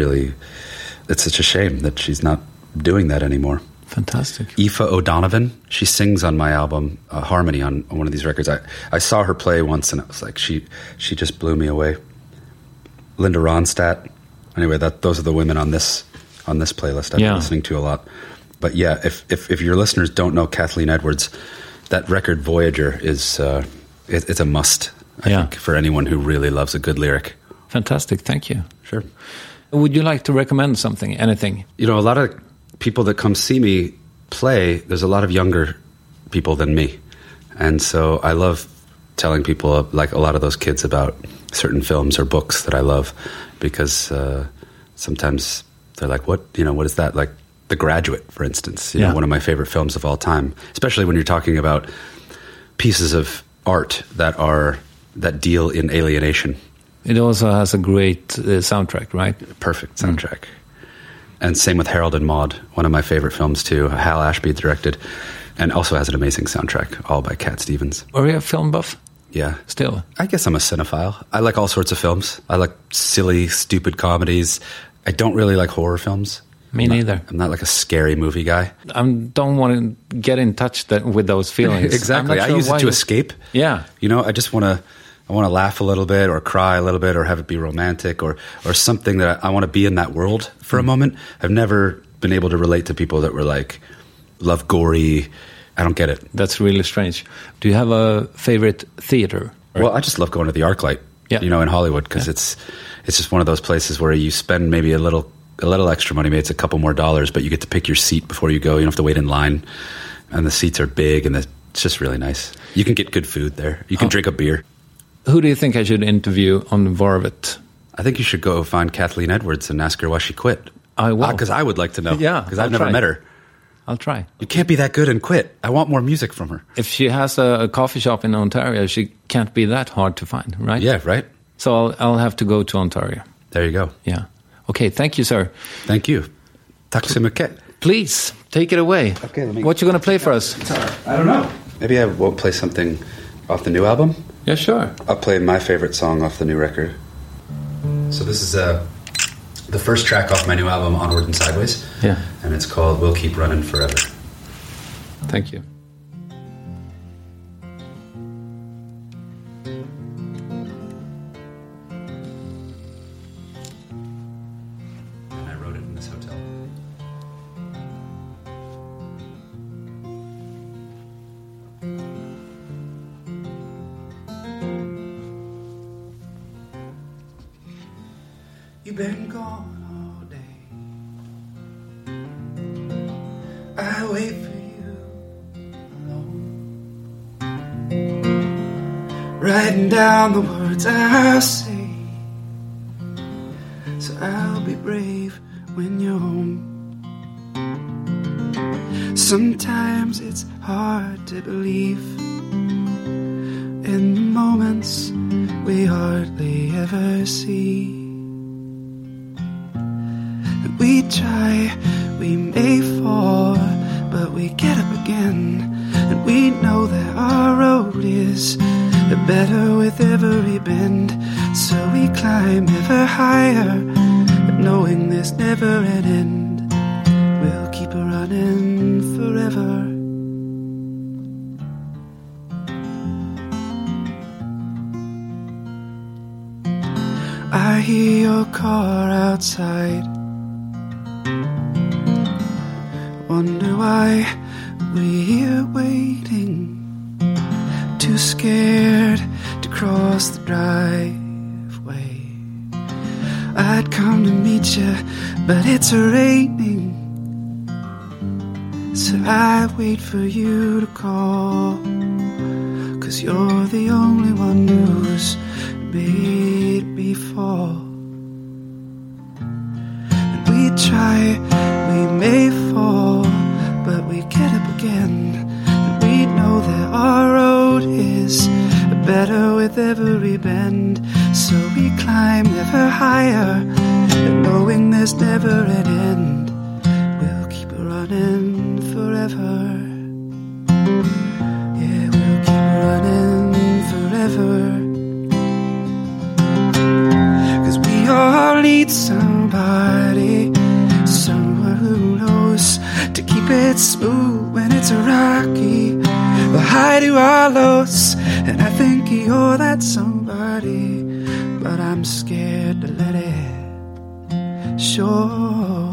It's such a shame that she's not doing that anymore. Fantastic. Aoife O'Donovan, she sings on my album, Harmony, on one of these records. I saw her play once, and it was like, she just blew me away. Linda Ronstadt. Anyway, those are the women on this playlist I've been listening to a lot. But yeah, if your listeners don't know Kathleen Edwards, that record Voyager is it's a must, I think, for anyone who really loves a good lyric. Fantastic, thank you. Sure. Would you like to recommend something, anything? You know, a lot of people that come see me play, there's a lot of younger people than me. And so I love telling people, like a lot of those kids, about certain films or books that I love, because sometimes they're like, what is that? Like The Graduate, for instance, you know, one of my favorite films of all time, especially when you're talking about pieces of art that deal in alienation. It also has a great soundtrack, right? Perfect soundtrack. And same with Harold and Maude, one of my favorite films too. Hal Ashby directed, and also has an amazing soundtrack, all by Cat Stevens. Are you a film buff? Yeah. Still? I guess I'm a cinephile. I like all sorts of films. I like silly, stupid comedies. I don't really like horror films. Me neither. I'm not like a scary movie guy. I don't want to get in touch with those feelings. Exactly. I use it to escape. Yeah. You know, I just want to laugh a little bit, or cry a little bit, or have it be romantic, or something that I want to be in that world for a moment. I've never been able to relate to people that were like, love gory. I don't get it. That's really strange. Do you have a favorite theater? Well, I just love going to the ArcLight, you know, in Hollywood, because it's just one of those places where you spend maybe a little extra money, maybe it's a couple more dollars, but you get to pick your seat before you go. You don't have to wait in line, and the seats are big, and it's just really nice. You can get good food there. You can drink a beer. Who do you think I should interview on Vorvet? I think you should go find Kathleen Edwards and ask her why she quit. I will. Because I would like to know. Yeah. Because I've never met her. I'll try. You can't be that good and quit. I want more music from her. If she has a coffee shop in Ontario, she can't be that hard to find, right? Yeah, right. So I'll have to go to Ontario. There you go. Yeah. Okay, thank you, sir. Thank you. Tack så mycket. Please, take it away. Okay, what you going to play for us? I don't know. Maybe I won't play something off the new album. Yeah, sure. I'll play my favorite song off the new record. So this is the first track off my new album, Onward and Sideways. Yeah. And it's called We'll Keep Running Forever. Thank you. And I wrote it in this hotel. You've been gone all day. I wait for you alone, writing down the words I'll say, so I'll be brave when you're home. Sometimes it's hard to believe in the moments we hardly ever see. We try, we may fall, but we get up again. And we know that our road is better with every bend. So we climb ever higher, knowing there's never an end. We'll keep running forever. I hear your car outside. Wonder why we're here waiting. Too scared to cross the driveway. I'd come to meet you, but it's raining. So I wait for you to call, 'cause you're the only one who's made me fall. And we try, we may fall, but we get up again. And we know that our road is better with every bend. So we climb ever higher, knowing there's never an end. We'll keep running forever. Yeah, we'll keep running forever. We all need somebody, someone who knows to keep it smooth when it's rocky, but high to our lows. And I think you're that somebody, but I'm scared to let it show.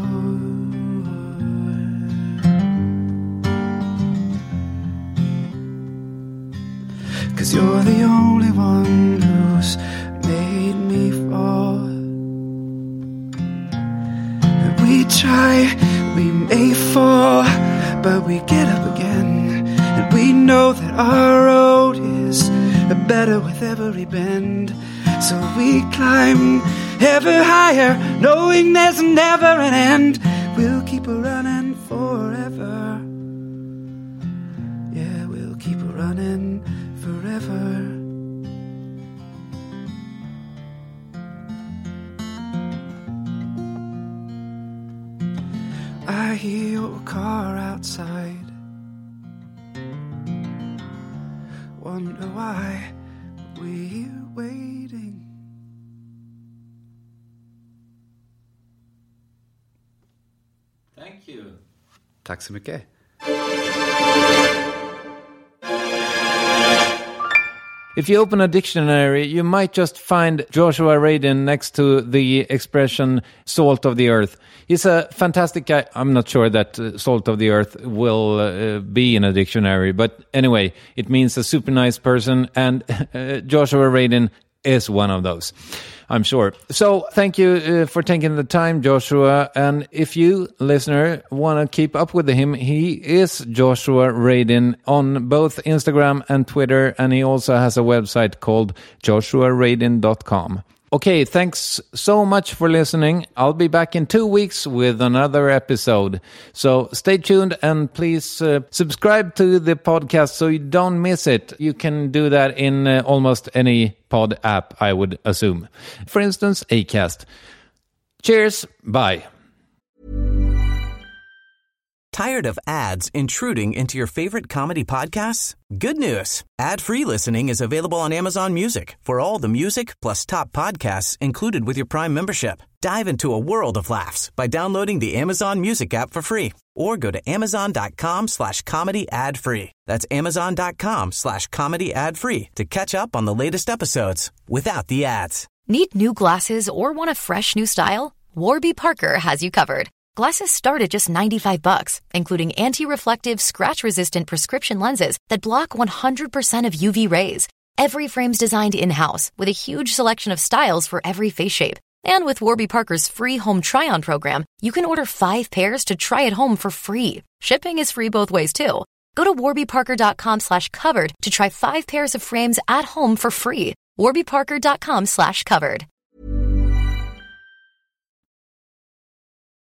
'Cause you're the only one who's made me fall. We try, we may fall, but we get up again. And we know that our road is better with every bend. So we climb ever higher, knowing there's never an end. We'll keep running forever. Yeah, we'll keep running forever. I hear your car outside. Wonder why we're waiting. Thank you. Tack så mycket. If you open a dictionary, you might just find Joshua Radin next to the expression salt of the earth. He's a fantastic guy. I'm not sure that salt of the earth will be in a dictionary, but anyway, it means a super nice person, and Joshua Radin is one of those, I'm sure. So thank you for taking the time, Joshua. And if you, listener, want to keep up with him, he is Joshua Radin on both Instagram and Twitter, and he also has a website called joshuaradin.com. Okay, thanks so much for listening. I'll be back in 2 weeks with another episode. So stay tuned and please subscribe to the podcast so you don't miss it. You can do that in almost any pod app, I would assume. For instance, Acast. Cheers. Bye. Tired of ads intruding into your favorite comedy podcasts? Good news. Ad-free listening is available on Amazon Music for all the music plus top podcasts included with your Prime membership. Dive into a world of laughs by downloading the Amazon Music app for free or go to amazon.com/comedy ad-free. That's amazon.com/comedy ad-free to catch up on the latest episodes without the ads. Need new glasses or want a fresh new style? Warby Parker has you covered. Glasses start at just $95, including anti-reflective, scratch-resistant prescription lenses that block 100% of UV rays. Every frame's designed in-house with a huge selection of styles for every face shape. And with Warby Parker's free home try-on program, you can order 5 pairs to try at home for free. Shipping is free both ways, too. Go to warbyparker.com/covered to try 5 pairs of frames at home for free. warbyparker.com/covered.